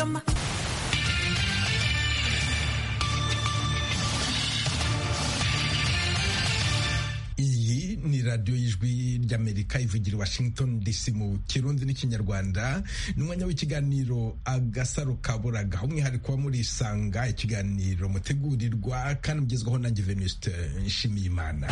kama ni radiyo y'ijwi ry'Amerika ivugira i Washington DC mu Kirundi n'Ikinyarwanda. Ni umwanya w'ikiganiro Agasaro Kaburaga, umwihariko wa Murisanga, ikiganiro mutegurirwa kandi mugezwaho nanjye Venuste Nshimiyimana.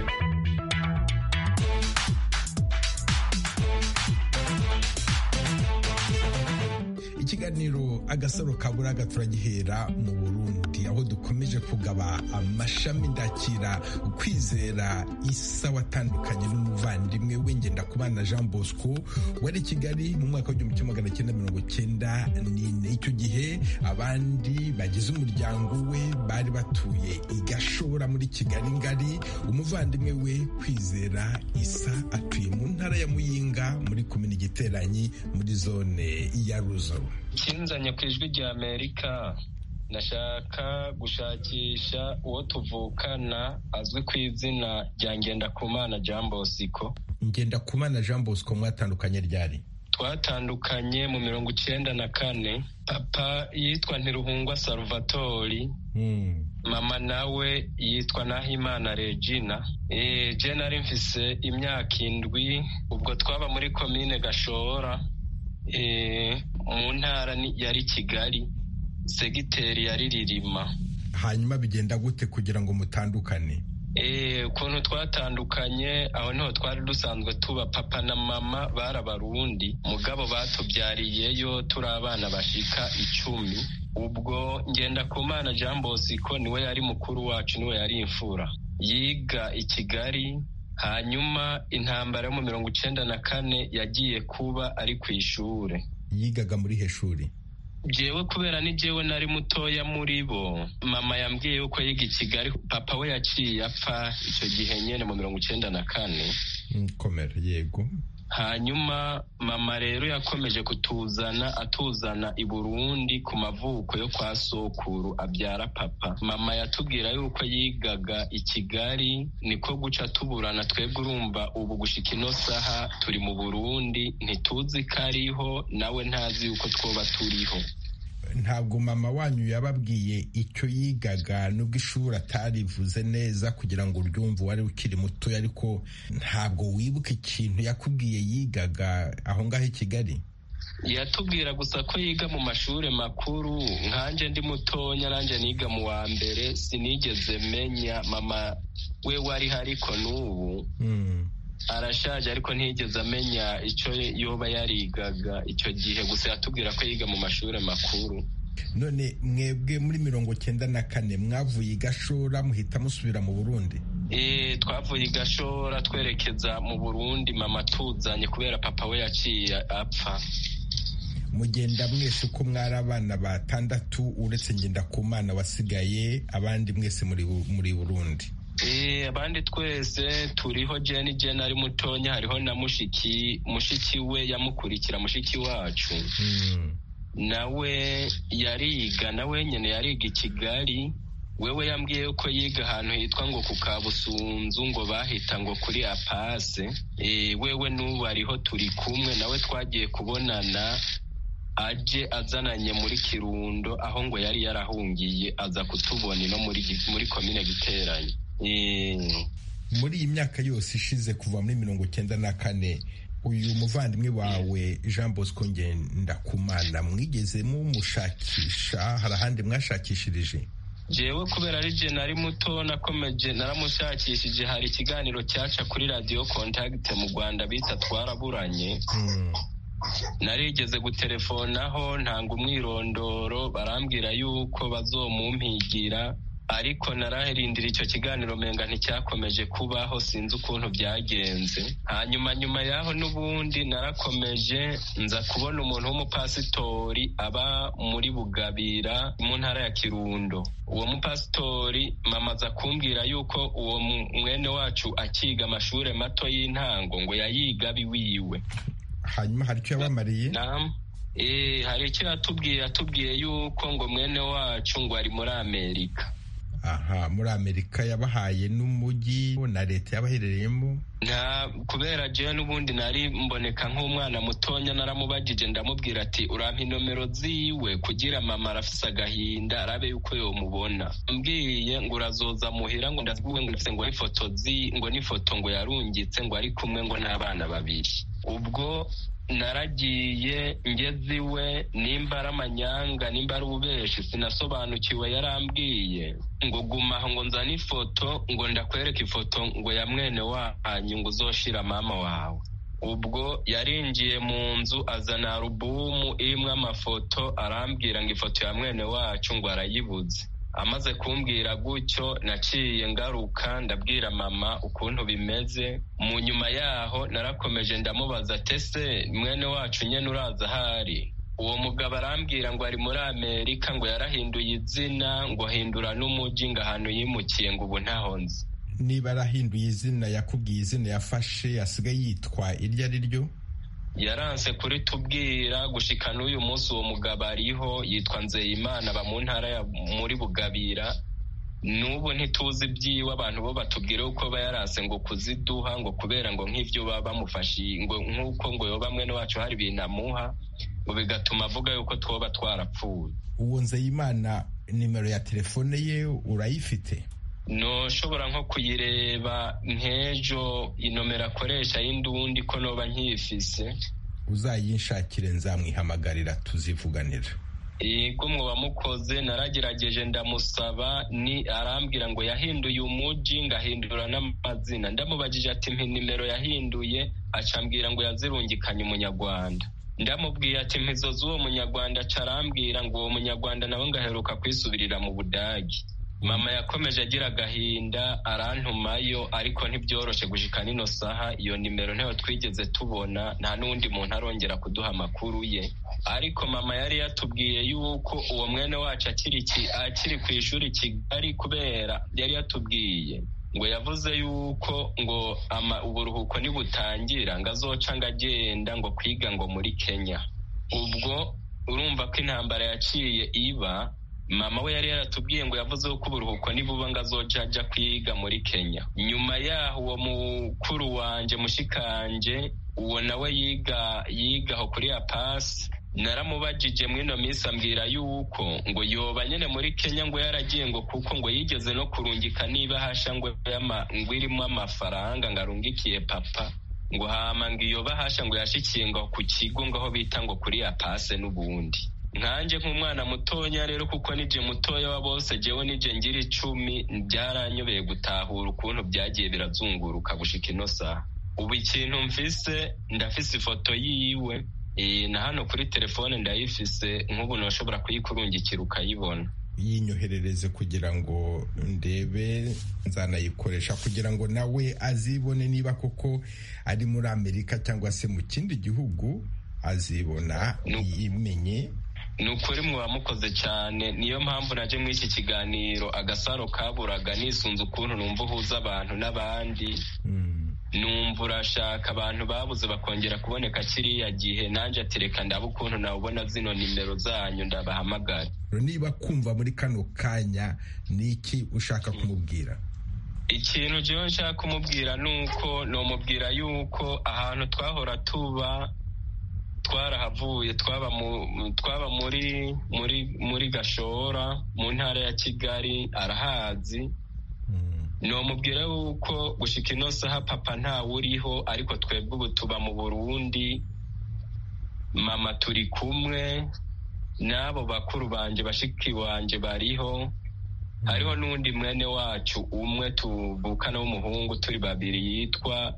Ikiganiro Agasaro Kaburaga turagihera mu Burundi, aho dukomeje kugaba amashami ndakira Kwizera Isa watandukanye n'umuvandimwe we Ngendakubana Jean Bosco wari Kigali mu mwaka w'1994. Icyo gihe abandi bagize umuryango we bari batuye i Gashora muri Kigali ngari. Umuvandimwe we Kwizera Isa atuye mu ntara ya Muyinga muri komini Giteranyi muri zone ya Ruzo. Kinzanye ku ijwi rya Amerika, nashaka gushakisha uwo tuvukana azwi ku izina rya Ngendakumana Jean Bosco. Ngendakumana Jean Bosco mwatandukanye ryari? Twatandukanye mu 1994. Papa yitwa Ntiruhungwa Salvatori, mama nawe yitwa Nahimana Regina. Je nari mfise imyaka 7 ubwo twaba muri komine Gashora, mu ntara yari Kigali, segiteri yari Ririma. Hanyuma bigenda gute kugira ngo mutandukane? Ukuntu twatandukanye, aho niho twari dusanzwe tuba. Papa na mama barabarundi, mugabo batubyariyeyo turi abana bashika 10. Ubwo Ngendakumana Jean Bosco niwe yari mukuru wacu, niwe yari imfura, yiga i Kigali. Hanyuma intambara yo mu 1994 yagiye kuba ari ku ishure. Yigaga muri he shuri? Jewe kubera ni jewe nari mutoya muri bo, mama yambwiye yuko yiga i Kigali. Papa we yaciye apfa icyo gihe nyene mu 1994. Komera, yego. Hanyuma mama rero yakomeje atuzana i Burundi ku mavuko yo kwa sokuru abyara papa. Mama yatubwira yuko yigaga i Kigali, niko guca tuburana twebwe. Urumva ubu gushika ino saha turi mu Burundi, ntituzi ko ariho, nawe ntazi yuko twoba turiho. Ntabwo mama wanyu yababwiye icyo yigaga, nubwo ishuri atarivuze neza kugira ngo uryumve, wari ukiri muto, ariko ntabwo wibuka ikintu yakubwiye yigaga aho ngaho i Kigali? Yatubwira gusa ko yiga mu mashuri makuru. Nkanje ndi mutonya, nanjye niga mu wa mbere, sinigeze menya. Mama we wari hariko n'ubu arashaje, ariko ntiyigeze amenya icyo yoba yarigaga icyo gihe. Gusa yatubwira ko yiga mu mashuri makuru. None mwebwe muri 1994 mwavuye i Gashora muhita musubira mu Burundi? Twavuye i Gashora twerekeza mu Burundi, mama tuzanye kubera papa we yaciye apfa. Mugenda mwese uko mwari abana 6 uretse Ngendakumana wasigaye, abandi mwese muri Burundi? Abandi twese turiho. Jene ari mutonya, hariho na mushiki we yamukurikira, mushiki wacu. Nawe yariga, nawe nyene yariga i Kigali. Wewe yambwiye yuko yiga ahantu hitwa ngo ku Kabusunzu, ngo bahita ngo kuri Apase. Wewe n'ubu ariho turi kumwe, nawe twagiye kubonana aje azananye muri Kirundo, aho ngo yari yarahungiye, aza kutubona no muri komine Giteranyi. Muri iyi myaka yose ishize kuva muri 1994, uyu muvandimwe wawe Jean Bosco Ngendakumana mwigeze mumushakisha? Hari ahandi mwashakishirije? Jewe kubera ari je nari muto, nakomeje naramushakishije. Hari ikiganiro cyaca kuri Radio Contact mu Rwanda bita Twaraburanye. Narigeze gutelefonaho ntanga umwirondoro, barambwira yuko bazomumpigira, ariko narahirindira icyo kiganiro menga nticyakomeje kubaho, sinzi ukuntu byagenze. Hanyuma nyuma yaho n'ubundi narakomeje, nza kubona umuntu w'umupasitori aba muri Bugabira mu ntara ya Kirundo. Uwo mupasitori mama aza kumbwira yuko uwo mwene wacu akiga amashuri mato y'intango, ngo yayiga biwiwe. Hanyuma hari icyo yabamariye? Hari icyo yatubwiye yuko ngo mwene wacu ngo ari muri Amerika. aha muri Amerika yabahaye n'umujyi na leta yabaherereyemo? Kubera jewe n'ubundi nari mboneka nk'umwana mutonya, naramubajije ndamubwira ati urampa inomero ziwe kugira mama arafise agahinda arabe yuko yomubona. Mbwiye ngo urazoza muhira ngo ndaziguwe ngo ndafise ngo n'ifoto ngo yarungitse ngo ari kumwe ngo n'abana babiri. Ubwo naragiye ngeze iwe, nimba ari amanyanga nimba ari ububeshi sinasobanukiwe, yarambwiye ngo gumaho ngo nzane ifoto ngo ndakwereka ifoto ngo ya mwene wanyu ngo uzoshira mama wawe. Ubwo yarinjiye mu nzu azana alubumu irimwo amafoto, arambwira ngo ifoto ya mwene wacu ngo arayibuze. Amaze kumbwira gutyo naciye ngaruka ndabwira mama ukuntu bimeze. Mu nyuma yaho narakomeje ndamubaza tese mwene wacu nyene uraza hari? Uwo mugabo arambwira ngo ari muri Amerika, ngo yarahinduye izina, ngo ahindura n'umuji, ngo ahantu yimukiye ngo ubu ntaho nzi. Niba arahinduye izina, yakubwiye izina yafashe asigaye yitwa iryo ari ryo? Yaranse kuri tubwira gushika n'uyu munsi uwo mugabo ariho, yitwa Nzeyimana, aba mu ntara ya muri Bugabira. N'ubu ntituzi ibyiwe, abantu bo batubwira uko bayaranse ngo kuziduha ngo kubera ngo nk'ivyo baba bamufashe ngo nk'uko ngo yoba mwene wacu hari ibintu amuha ngo bigatuma avuga yuko twoba twarapfuye. Uwo Nzeyimana nimero ya telefone ye urayifite? Noshobora nko kuyireba nk'ejo inomero akoresha y'indundi ko noba nkifise. Uzayinshakire nzamwihamagarira tuzivuganira. Ego mwoba mukoze, naragerageje ndamusaba, ni arambwira ngo yahinduye umuji ngahindura n'amazina. Ndamubajije ati mpi nimero yahinduye, acambwira ngo yazirungikanye umunyarwanda. Ndamubwiye ati mpizo z'uwo munyarwanda, carambwira ngo uwo munyarwanda nawe ngaheruka kwisubirira mu Budagi. Mama yakomeje agira agahinda arantumayo, ariko ntibyoroshe gushika nino saha iyo nimero ntayo twigeze tubona, nta n'undi muntu arongera kuduha amakuru ye. Ariko mama yari yatubwiye yuko uwo mwene wacu akiri ku ishuri Kigali, kubera yari yatubwiye ngo yavuze yuko ngo uburuhuko nibutangira ngo azoca ngo agenda ngo kwiga ngo muri Kenya. Ubwo urumva ko intambara yaciye iba, mama we yari yaratubwiye ngo yavuze ko uburuhuko nibuba ngo azoja aja kwiga muri Kenya. Nyuma yaho uwo mukuru wanje mushikanje uwo nawe yigaho kuri Apasi, naramubajije mwino minsi ambwira yuko ngo yoba nyene muri Kenya ngo yaragiye ngo kuko ngo yigeze no kurungika niba hasha ngo irimo amafaranga ngo arungikiye papa, ngo hama ngo iyo bahasha ngo yashikiye ngo ku kigo ngaho bita ngo kuri Apase. N'ubundi nkanje nk'umwana mutonya rero, kuko nije mutoya wa bose, jewe nije ngira 10, byaranyobeye gutahura ukuntu byagiye birazunguruka gushika ino saha. Ubu ikintu mfise, ndafise ifoto yiwe na hano kuri telefone ndayifise, nk'ubu noshobora kuyikurungikira ukayibona. Yinyoherereze kugira ngo ndebe, nzanayikoresha kugira ngo nawe azibone, niba koko ari muri Amerika cyangwa se mu kindi gihugu azibona yimenye. Nukuri mwa mukoze cyane, niyo mpamvu naje muri iki kiganiro Agasaro Kaburaga nisunze ukuntu numva uhuza abantu n'abandi. Numva urashaka abantu babuze bakongera kuboneka kiriya gihe, nanje atereka ndaba ukuntu nawubona zino nimero zanyu ndabahamagara. Niba kumva muri kano kanya niki ushaka kumubwira? Ikintu jewe nshaka kumubwira nuko nomubwira yuko ahantu twahora tuba twarahavuye, twaba muri Gashora mu ntara ya Kigali, arahazi. Nomubwira yuko gushika ino saha papa ntawe uriho, ariko twebwe ubu tuba mu Burundi. Mama turi kumwe n'abo bakuru banje, bashiki wanje bariho, hariho n'undi mwene wacu umwe tuvukana w'umuhungu, turi babiri, yitwa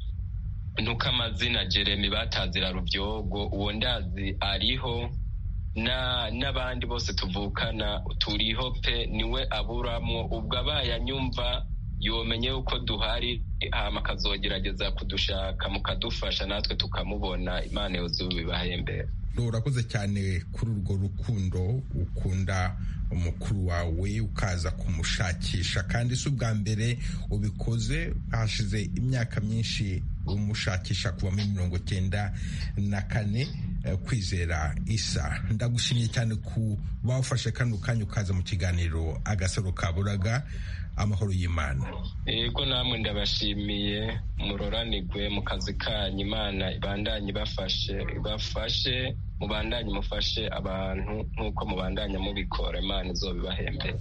Ntukamazina Jeremy batazira Rubyogo, uwo ndazi ariho, n'abandi bose tuvukana turiho pe, niwe aburamwo. Ubwo abayanyumva yomenye uko duhari, hama akazogerageza kudushaka mukadufasha natwe tukamubona. Imana yozubibahembera. Urakoze cyane kuri urwo rukundo ukunda umukuru wawe ukaza kumushakisha, kandi si ubwa mbere ubikoze. Hashize imyaka myinshi umushakisha kuva muri 1994. Kwizera Isa, ndagushimiye cyane ku bawufashe kano kanya ukaza mu kiganiro Agasaro Kaburaga. Amahoro y'Imana. Yego, namwe ndabashimiye, muroranirwe mu kazi kanyu. Imana ibandanye ibafashe, mubandanye mufashe abantu nk'uko mubandanya mubikora. Imana izobibahembera.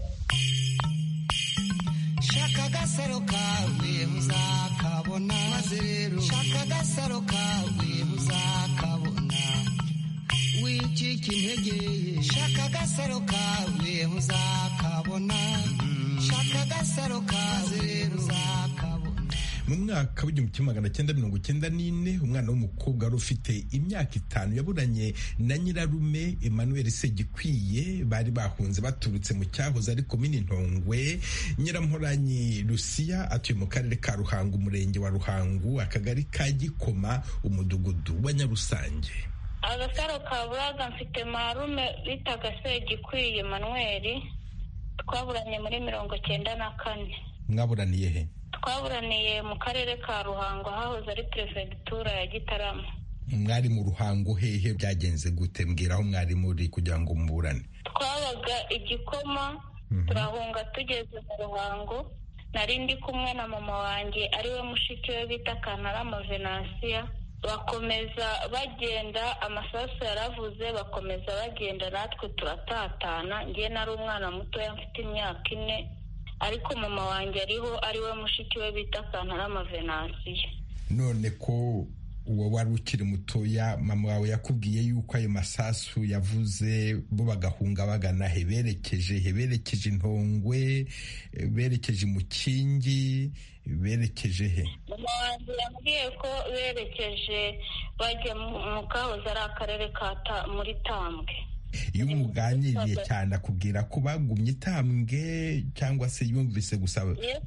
Shaka agasaro kawe muzakabona, maze rero shaka agasaro kawe muzakabona, wicika intege, shaka agasaro kawe muzakabona, shaka agasaro kawe rero muzakabona. Mu mwaka w'1994 umwana w'umukobwa wari ufite imyaka 5 yaburanye na nyirarume Emmanuel Segikwiye, bari bahunze baturutse mu cyahoze ari komini Ntongwe. Nyiramporanyi Lucia atuye mu karere ka Ruhango, umurenge wa Ruhango, akagari ka Gikoma, umudugudu wa Nyarusange. Agasaro Kaburaga mfite marume bitaga Segikwiye Emmanuel, twaburanye muri 1994. Mwaburaniye he? Twaburaniye mu karere ka Ruhango, hahoze ari perefegitura ya Gitarama. Mwari mu Ruhango hehe? Byagenze gute? Mbwira aho mwari muri kugira ngo muburane. Twabaga Igikoma, turahunga tugeze mu Ruhango. Nari ndi kumwe na mama wanjye ariwe mushiki we bita Kantarama Venansia. Bakomeza bagenda, amasasu yaravuze, bakomeza bagenda, natwe turatatana. Ngiye nari umwana mutoya mfite imyaka 4, ariko mama wanjye ariwe mushiki we bita Kantarama Venansia. None ko uwo wari ukiri mutoya, mama wawe yakubwiye yuko ayo masasu yavuze bo bagahunga bagana he? Berekeje Intongwe, berekeje Mukingi, berekeje he? Mama wanjye yambwiye ko berekeje bajya mu kahoze ari akarere muri Tambwe. Iyo umuganiriye cyane akubwira ko bagumye Tambwe cyangwa se yumvise gusa?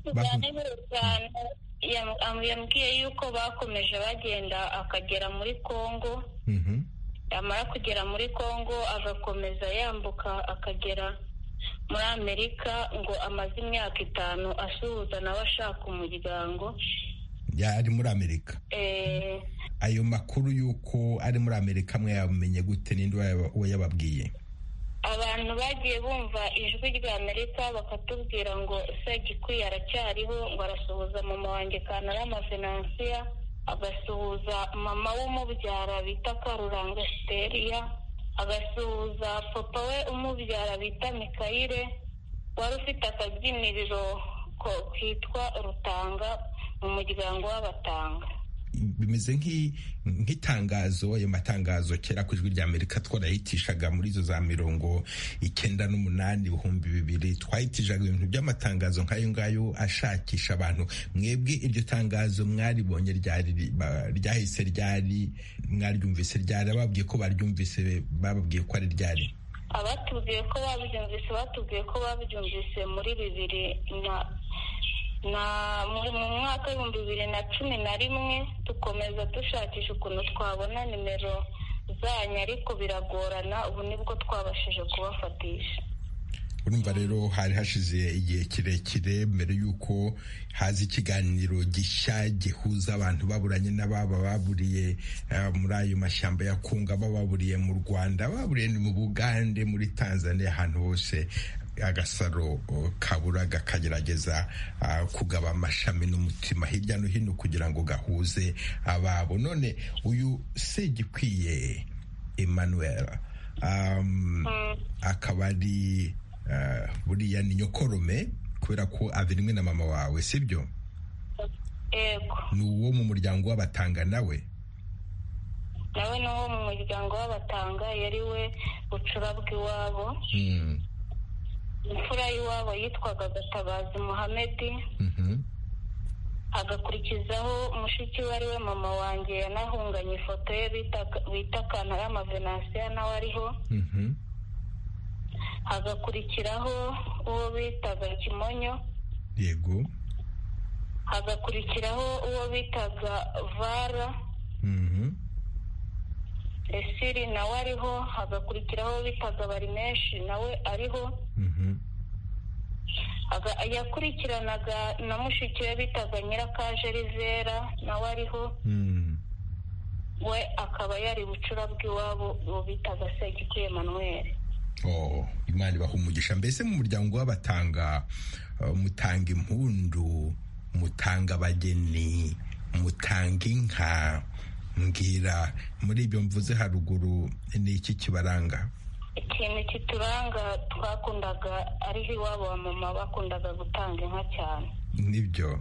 Yambwiye yuko bakomeje bagenda akagera muri Kongo. Yamara kugera muri Kongo agakomeza yambuka akagera muri Amerika, ngo amaze imyaka 5 asuhuza nawe ashaka umuryango. Yari muri Amerika? Ayo makuru yuko ari muri Amerika mwe yamenye gute? Ninde wayababwiye? Abantu bagiye bumva ijwi rya Amerika bakatubwira ngo Segikwiye aracyariho, ngo arasuhuza mama wanjye Kantarama Venansia, agasuhuza mama w'umubyara bita Karuranga Steria, agasuhuza papa we umubyara bita Mikayire, wari ufite akabyiniriro kitwa Rutanga mu muryango w'Abatanga. Bimeze nk'itangazo. Ayo matangazo kera ku ijwi rya Amerika twarahitishaga muri izo za 1998 2000, twahitishaga ibintu by'amatangazo nk'ayo ngayo ashakisha abantu. Mwebwe iryo tangazo mwaribonye ryahise ryari? Mwaryumvise ryari? Ababwiye ko baryumvise bababwiye ko ari ryari? Abatubwiye ko babyumvise muri 2000 mu mwaka w'2011. Tukomeza dushakisha ukuntu twabona nimero zanyu, ariko biragorana. Ubu nibwo twabashije kubafatisha. Urumva rero hari hashize igihe kirekire mbere yuko haza ikiganiro gishya gihuza abantu baburanye n'ababa baburiye muri ayo mashyamba ya Kongo, baburiye mu Rwanda, baburiye mu Bugande, muri Tanzania, ahantu hose. Agasaro Kaburaga kagerageza kugaba amashami n'umutima hirya no hino kugira ngo gahuze ababo. None uyu Segikwiye Emmanuel akaba ari buriya ni nyokorome kubera ko avirimwe na mama wawe, sibyo? Yego. Ni uwo mu muryango w'Abatanga nawe? Nawe ni uwo mu muryango w'Abatanga, yari we bucura bw'iwabo. Imfura y'iwabo yitwaga Gatabazi Muhamedi. Hagakurikizaho mushiki we ari we mama wanjye yanahunganye ifoto ye bita Kantarama Venansia, nawe ariho. Hagakurikiraho uwo bitaga Kimonyo. Yego. Hagakurikiraho uwo bitaga Vara. Esiri nawe ariho. Hagakurikiraho bitaga Barimeshi nawe ariho. Yakurikiranaga na mushiki we bitaga Nyirakaje Rivera nawe ariho. we akaba yari bucura bw'iwabo bitaga Segikuye Emmanuel. Imana ibaha umugisha. Mbese mu muryango w'abatanga mutanga impundu, mutanga abageni, mutanga inka, mbwira muri ibyo mvuze haruguru ni iki kibaranga? Ikintu kituranga twakundaga ariho iwabo wa mama bakundaga gutanga inka cyane. Nibyo.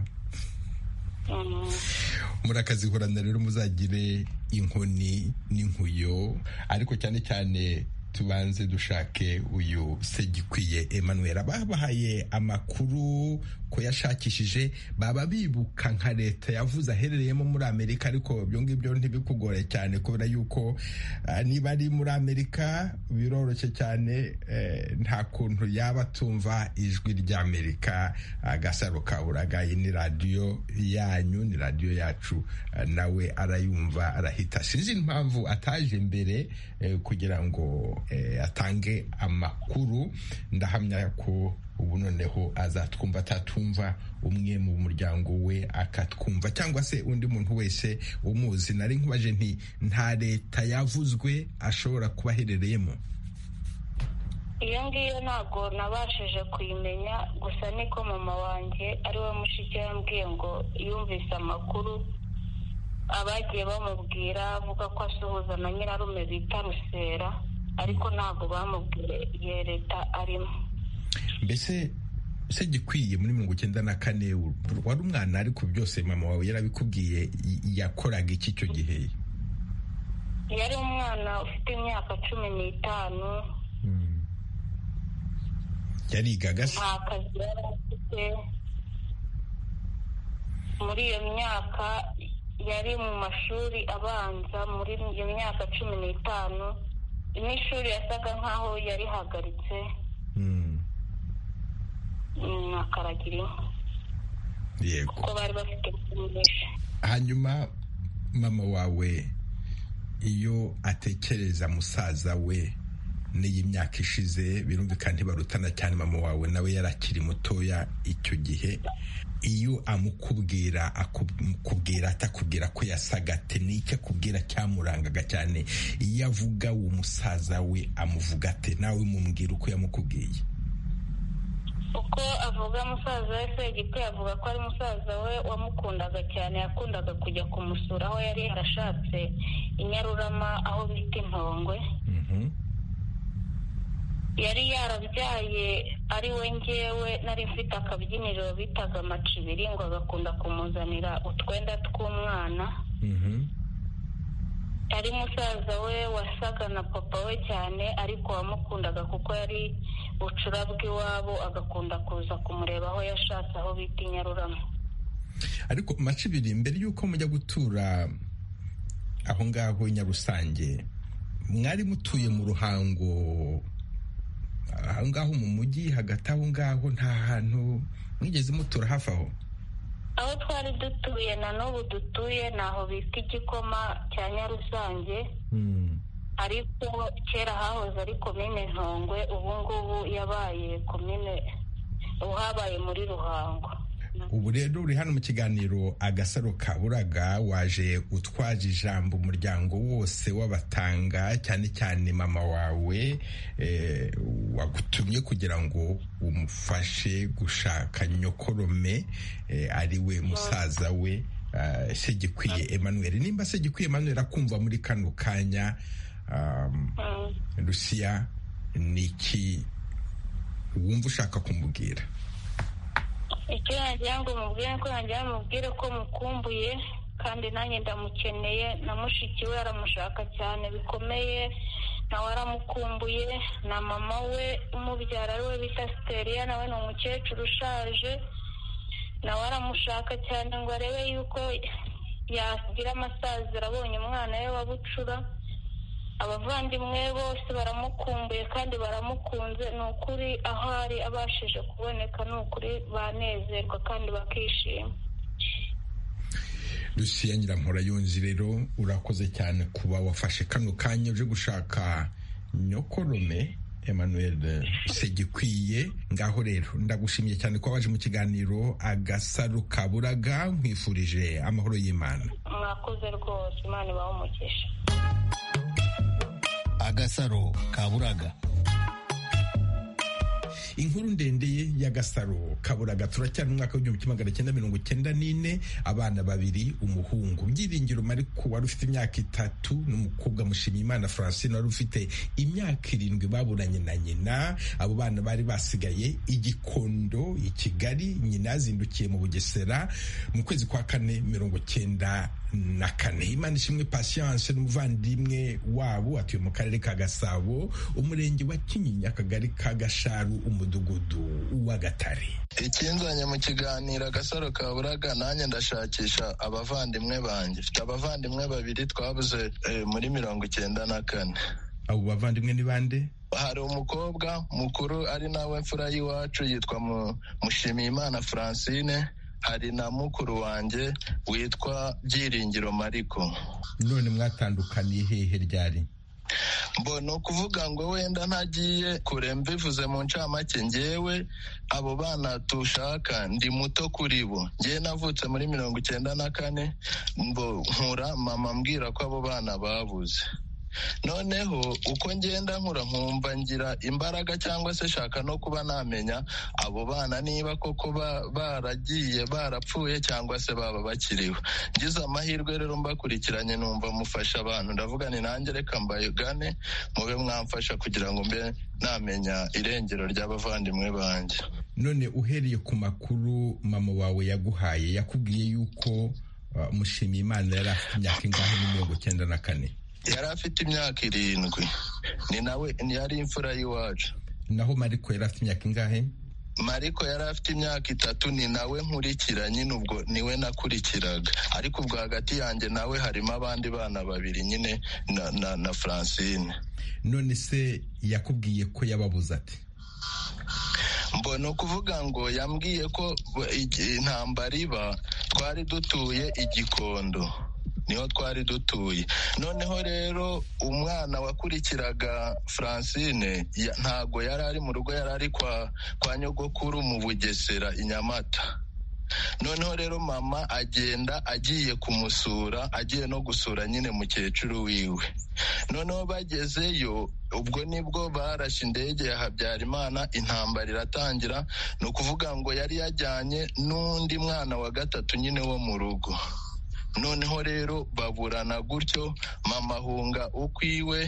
Murakazihorana rero, muzagire inkoni n'inkuyo, ariko cyane cyane tubanze dushake uyu Segikuye Emmanuel. Ababahaye amakuru ko yashakishije baba bibuka nka leta yavuze aherereyemo muri Amerika, ariko ibyo ngibyo ntibikugore cyane kubera yuko niba ari muri Amerika biroroshye cyane, nta kuntu yaba tumva ijwi ry'Amerika. Agasaro Kaburaga ni radiyo yanyu, ni radiyo yacu, nawe arayumva arahita. Sinzi impamvu ataje mbere kugira ngo atange amakuru. Ndahamya ko ubu noneho azatwumva, atatumva umwe mu muryango we akatwumva, cyangwa se undi muntu wese umuzi. Nari nkubaje nti nta leta yavuzwe ashobora kuba aherereyemo? Iyo ngiyo ntabwo nabashije kuyimenya, gusa niko mama wanjye ari we mushiki yambwiye ngo yumvise amakuru abagiye bamubwira, avuga ko asuhuza na nyirarume bita Rusera, ariko ntabwo bamubwiye leta arimo. Mbese Segikuye muri 1994 wari umwana, ariko byose mama wawe yarabikubwiye, yakoraga iki icyo gihe? Yari umwana ufite imyaka 15. Yarigaga se? Nta kazi yari afite muri iyo myaka, yari mu mashuri abanza. Muri iyo myaka 15 n'ishuri yasaga nkaho yarihagaritse, akaragira inka. Yego. Kuko bari bafite byinshi. Hanyuma mama wawe iyo atekereza musaza we n'iyi myaka ishize, birumvikana ntibarutana cyane, mama wawe nawe yarakiri mutoya icyo gihe, iyo amukubwira atakubwira ko yasaga ate? Ni icyo akubwira cyamurangaga cyane? Iyo avuga uwo musaza we amuvuga ate? Nawe mumubwira uko yamukubwiye. Uko avuga musaza we Segikuye, avuga ko ari musaza we wamukundaga cyane, yakundaga kujya kumusura aho yari yarashatse i Nyarurama aho bita Intongwe. Yari yarabyaye ari we njyewe, nari mfite akabyiniro bitaga Amacibiri, ngo agakunda kumuzanira utwenda tw'umwana. Ari musaza we wasaga na papa we cyane, ariko wamukundaga kuko yari bucura bw'iwabo, agakunda kuza kumureba aho yashatse aho bita Nyarurama. Ariko Macibiri, mbere y'uko mujya gutura aho ngaho Nyarusange, mwari mutuye mu Ruhango aho ngaho mu mujyi hagati aho ngaho? Nta hantu mwigeze mutura hafi aho? Aho twari dutuye na n'ubu dutuye naho bita Igikoma cya Nyarusange, ariko kera hahoze ari komine Ntongwe, ubu ngubu yabaye komine, ubu habaye muri Ruhango. Ubu rero uri hano mu kiganiro Agasaro Kaburaga, waje utwaje ijambo umuryango wose w'abatanga, cyane cyane mama wawe wagutumye kugira ngo umufashe gushaka nyokorome, ari we musaza we Segikuye Emmanuel. Nimba Segikuye Emmanuel akumva muri kano kanya, Lucia, niki wumva ushaka kumubwira? Icyo nagira ngo mubwire ko mukumbuye, kandi nanjye ndamukeneye, na mushiki we aramushaka cyane bikomeye, nawe aramukumbuye, na mama we umubyara we bita Siteria, nawe ni umukecuru ushaje, nawe aramushaka cyane ngo arebe yuko yagira amasaziro abonye umwana we wa bucura. Abavandimwe bose baramukumbuye kandi baramukunze, ni ukuri aho ari abashije kuboneka, ni ukuri banezerwa kandi bakishima. Lucia Nyiramporayonzi, rero urakoze cyane kuba wafashe kano kanya uje gushaka nyokorome Emmanuel Segikuye. Ngaho rero ndagushimiye cyane ko waje mu kiganiro Agasaro Kaburaga, nkwifurije amahoro y'Imana. mwakoze rwose, Imana ibahe umugisha. Agasaro Kaburaga. Inkuru ndende y'Agasaro Kaburaga. Turacyari mu mwaka w'1994, abana babiri, umuhungu Byiringiro Mariko wari ufite imyaka 3 n'umukobwa Mushimiyimana Francine wari ufite imyaka 7 baburanye na nyina. Abo bana bari basigaye i Gikondo i Kigali, nyina azindukiye mu Bugesera mu kwezi kwa 4 1994. Imanishimwe Patience n'umuvandimwe wabo atuye mu karere ka Gasabo, umurenge wa Kinyinya, akagari ka Gasharu, umudugudu wa Gatare. Ikinzanye mu kiganiro Agasaro Kaburaga, nanjye ndashakisha abavandimwe banjye. Mfite abavandimwe babiri twabuze muri 1994. Abo bavandimwe ni bande? Hari umukobwa mukuru ari nawe mfura y'iwacu yitwa Mushimiyimana Francine, hari na mukuru wanjye witwa Byiringiro Mariko. None mwatandukaniye hehe ryari? Mbona ukuvuga ngo wenda ntagiye kure mbivuze mu ncamake, njyewe abo bana tushaka ndi muto kuri bo. Njyewe navutse muri 1994, nkura mama mbwira ko abo bana babuze. Noneho uko ngenda nkura nkumva ngira imbaraga cyangwa se shaka no kuba namenya abo bana niba koko baragiye barapfuye cyangwa se baba bakiriho. Ngize amahirwe rero mbakurikiranye numva mufasha abantu, ndavuga ni nanjye reka mbayigane mube mwamfasha kugira ngo mbe namenya irengero ry'abavandimwe banjye. None uhereye ku makuru mama wawe yaguhaye, yakubwiye yuko Mushimiyimana yari afite imyaka ingahe? 1994. Yari afite imyaka 7. Ni nawe yari imfura y'iwacu. Naho Mariko yari afite imyaka ingahe? Mariko yari afite imyaka 3, ni nawe nkurikira nyine, ubwo niwe nakurikiraga. Ariko ubwo hagati yanjye nawe harimo abandi bana babiri nyine na Francine. None se yakubwiye ko yababuza ati? Mbona ukuvuga ngo yambwiye ko intambara iba twari dutuye i Gikondo, niho twari dutuye. Noneho rero umwana wakurikiraga Francine ntago yari ari mu rugo, yari ari kwa nyogokuru mu Bugesera i Nyamata. Noneho rero mama agenda agiye kumusura, agiye no gusura nyine mukecuru wiwe. Noneho bagezeyo, ubwo nibwo barashe indege ya Habyarimana, intambara iratangira. Ni ukuvuga ngo yari yajyanye n'undi mwana wa 3 nyine wo mu rugo. Noneho rero baburana gutyo, mama ahunga ukwiwe,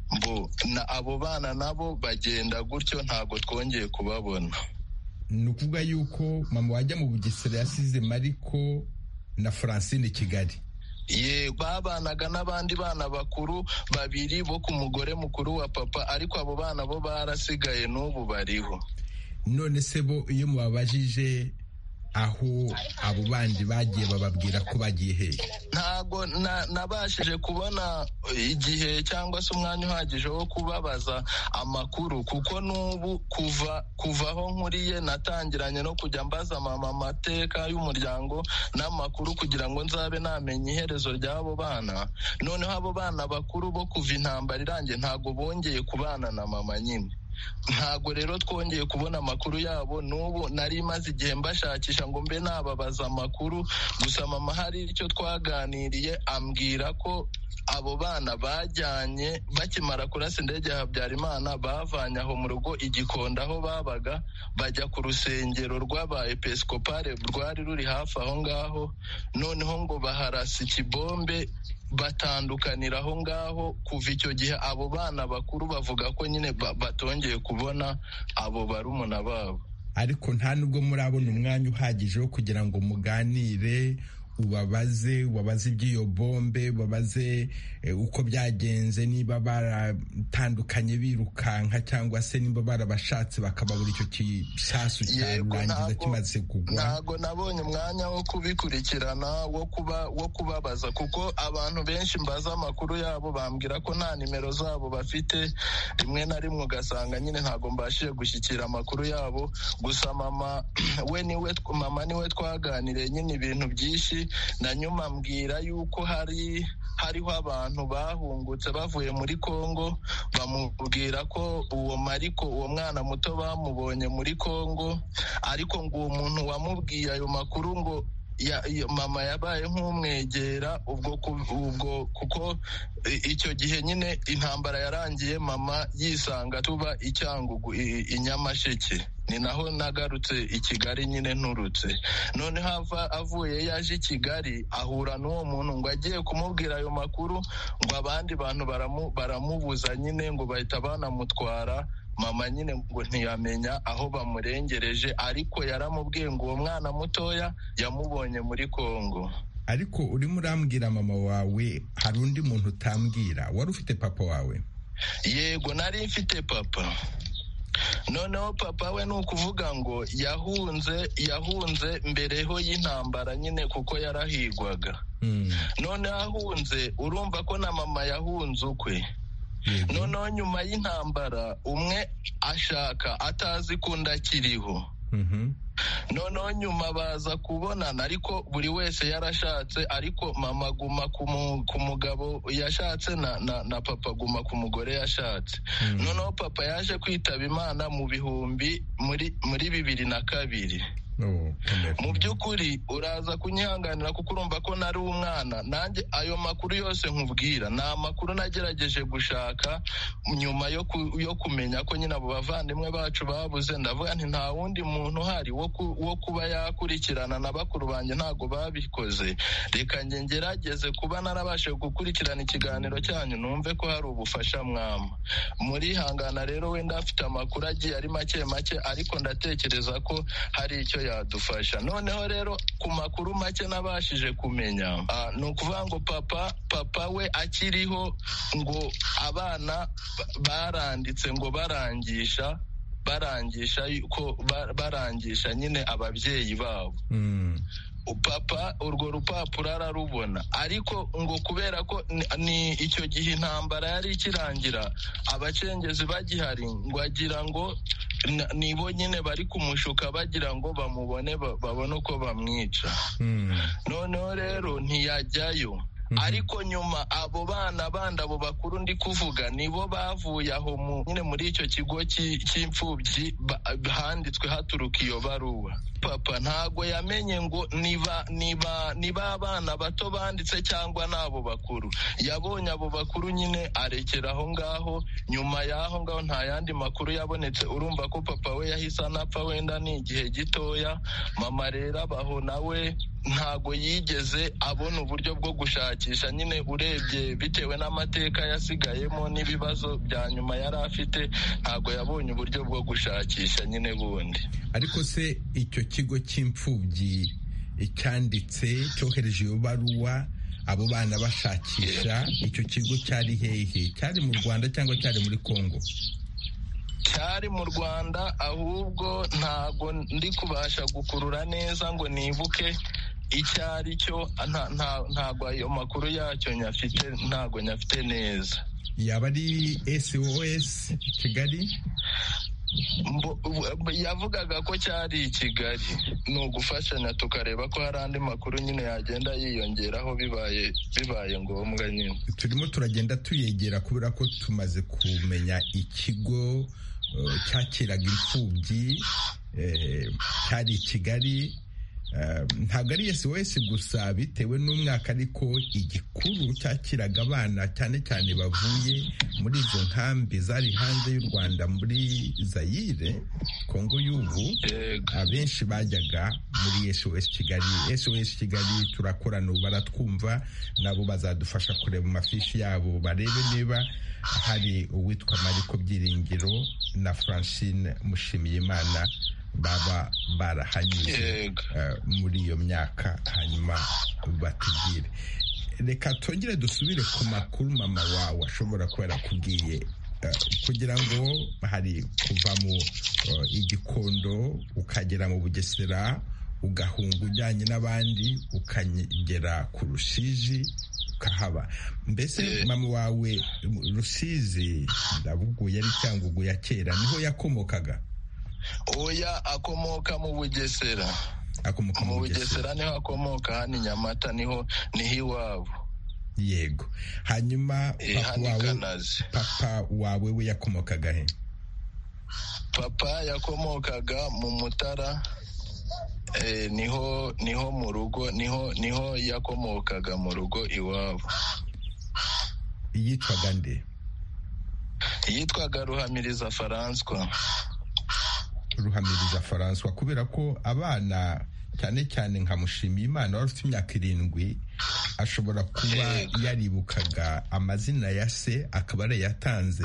abo bana nabo bagenda gutyo, ntago twongeye kubabona. Ni ukuvuga yuko mama wajya mu Bugesera yasize Mariko na Francine Kigali? Ye, babanaga n'abandi bana bakuru babiri bo ku mugore mukuru wa papa, ariko abo bana bo barasigaye n'ubu bariho. None se bo iyo mubabajije aho abo bandi bagiye bababwira ko bagiye hehe? Ntago nabashije kubona igihe cyangwa se umwanya uhagije wo kubabaza amakuru, kuko n'ubu kuva aho nkuriye natangiranye no kujya mbaza mama amateka y'umuryango n'amakuru kugira ngo nzabe namenya iherezo ry'abo bana. Noneho abo bana bakuru bo kuva intambara irangiye ntago bongeye kubana na mama nyine. Ntago rero twongeye kubona amakuru yabo. N'ubu nari maze igihe mbashakisha ngo mbe nababaza amakuru, gusa mama hari icyo twaganiriye ambwira ko abo bana bajyanye bakimara kurasa indege ya Habyarimana, bavanye aho mu rugo i Gikondo aho babaga, bajya ku rusengero rw'aba episkopale rwari ruri hafi aho ngaho. Noneho ngo baharasa ikibombe, batandukanira aho ngaho. Kuva icyo gihe abo bana bakuru bavuga ko nyine batongeye kubona abo barumuna babo. Ariko nta nubwo murabona umwanya uhagije wo kugira ngo muganire, wabaze iby'iyo bombe, wabaze uko byagenze, niba baratandukanye birukanka cyangwa se niba barabashatse bakababura icyo kisasu cyarangiza kimaze kugwa? Ntago nabonye umwanya wo kubikurikirana, wo kubabaza, kuko abantu benshi mbaza amakuru yabo bambwira ko nta nimero zabo bafite. Rimwe na rimwe ugasanga nyine ntago mbashije gushyikira amakuru yabo. Gusa mama niwe twaganiriye nyine ibintu byinshi, na nyuma ambwira yuko hariho abantu bahungutse bavuye muri Kongo, bamubwira ko uwo Mariko, uwo mwana muto, bamubonye muri Kongo, ariko ngo uwo muntu wamubwiye ayo makuru ngo mama yabaye nk'umwegera ubwo kuko icyo gihe nyine intambara yarangiye, mama yisanga tuba i Cyangugu i Nyamasheke, ni naho nagarutse i Kigali nyine nturutse. Noneho avuye yaje i Kigali ahura n'uwo muntu ngo agiye kumubwira ayo makuru, ngo abandi bantu baramubuza nyine, ngo bahita banamutwara. Mama nyine ngo ntiyamenya aho bamurengereje, ariko yaramubwiye ngo uwo mwana mutoya yamubonye muri Kongo. Ariko urimo urambwira mama wawe, hari undi muntu utambwira? Wari ufite papa wawe? Yego, nari mfite papa. Noneho papa we ni ukuvuga ngo yahunze mbereho y'intambara nyine, kuko yarahigwaga. Noneho ahunze, urumva ko na mama yahunze ukwe. Noneho nyuma y'intambara umwe ashaka atazi ko ndakiriho. Noneho nyuma baza kubonana, ariko buri wese yarashatse, ariko mama aguma ku mugabo yashatse na papa aguma ku mugore yashatse. Noneho papa yaje kwitaba Imana mu bihumbi muri 2002. Mu by'ukuri uraza kunyihanganira kuko urumva ko nari umwana, nanjye ayo makuru yose nkubwira ni amakuru nagerageje gushaka nyuma yo kumenya ko nyine abo bavandimwe bacu babuze. Ndavuga nti nta wundi muntu uhari wo kuba yakurikirana, na bakuru banjye ntago babikoze, reka njye ngerageze kuba narabashe gukurikirana ikiganiro cyanyu, numve ko hari ubufasha mwama. Muri hangana rero, wenda afite amakuru agiye ari make make, ariko ndatekereza ko hari icyo yadufasha. Noneho rero ku makuru make nabashije kumenya, ni ukuvuga ngo papa we akiriho, ngo abana baranditse ngo barangisha nyine ababyeyi babo. Papa urwo rupapuro ararubona, ariko ngo kubera ko ni icyo gihe intambara yari ikirangira, abacengezi bagihari, ngo agira ngo nibo nyine bari kumushuka bagira ngo bamubone, babone uko bamwica. Noneho rero ntiyajyayo. Ariko nyuma abo bana bandi, abo bakuru ndi kuvuga, nibo bavuye aho nyine muri icyo kigo cy'imfubyi handitswe haturuka iyo baruwa. Papa ntago yamenye ngo niba abana bato banditse cyangwa n'abo bakuru. Yabonye abo bakuru nyine arekera aho ngaho. Nyuma y'aho ngaho nta yandi makuru yabonetse. Urumva ko papa we yahise anapfa, wenda ni igihe gitoya. Mama rero abaho nawe ntago yigeze abona uburyo bwo gushakisha nyine, urebye bitewe n'amateka yasigayemo n'ibibazo bya nyuma yari afite, ntago yabonye uburyo bwo gushakisha nyine bundi. Ariko se icyo kigo cy'imfubyi cyanditse, cyohereje iyo baruwa, abo bana bashakisha, icyo kigo cyari hehe? Cyari mu Rwanda cyangwa cyari muri Kongo? Cyari mu Rwanda, ahubwo ntago ndi kubasha gukurura neza ngo nibuke icyo ari cyo. Ntago ayo makuru yacyo nyafite, ntago nyafite neza. Yaba ari SOS Kigali? Yavugaga ko cyari i Kigali. Ni ugufashanya tukareba ko hari andi makuru nyine yagenda yiyongeraho bibaye ngombwa nyine. Turimo turagenda tuyegera kubera ko tumaze kumenya ikigo cyakiraga imfubyi cyari i Kigali. Ntabwo ari SOS gusa bitewe n'umwaka, ariko igikuru cyakiraga abana cyane cyane bavuye muri izo nkambi zari hanze y'u Rwanda, muri Zaire, Kongo y'ubu. Abenshi bajyaga muri SOS Kigali. SOS Kigali turakorana ubu, baratwumva, nabo bazadufasha kureba mu mafishi yabo, barebe niba hari uwitwa Mariko Byiringiro na Francine Mushimiyimana baba barahanyuze muri iyo myaka, hanyuma batubwire. Reka tongere dusubire ku makuru mama wawe ashobora kuba yarakubwiye, kugira ngo hari kuva mu Igikondo ukagera mu Bugesera, ugahunga ujyanye n'abandi ukagera ku Rusizi ukahaba. Mbese mama wawe Rusizi ndavuguye ari Cyangugu ya kera niho yakomokaga? Oya, akomoka mu Bugesera. Mu Bugesera niho akomoka, hano i Nyamata niho iwabo. Yego. Hanyuma papa wawe we yakomokaga he? Papa yakomokaga mu Mutara. niho mu rugo niho yakomokaga mu rugo iwabo. yitwaga nde? Yitwaga Ruhamiriza François. Ruhamiriza François, kubera ko abana cyane cyane nka Mushimiyimana wari ufite imyaka 7 ashobora kuba yaribukaga amazina ya se akaba yarayatanze,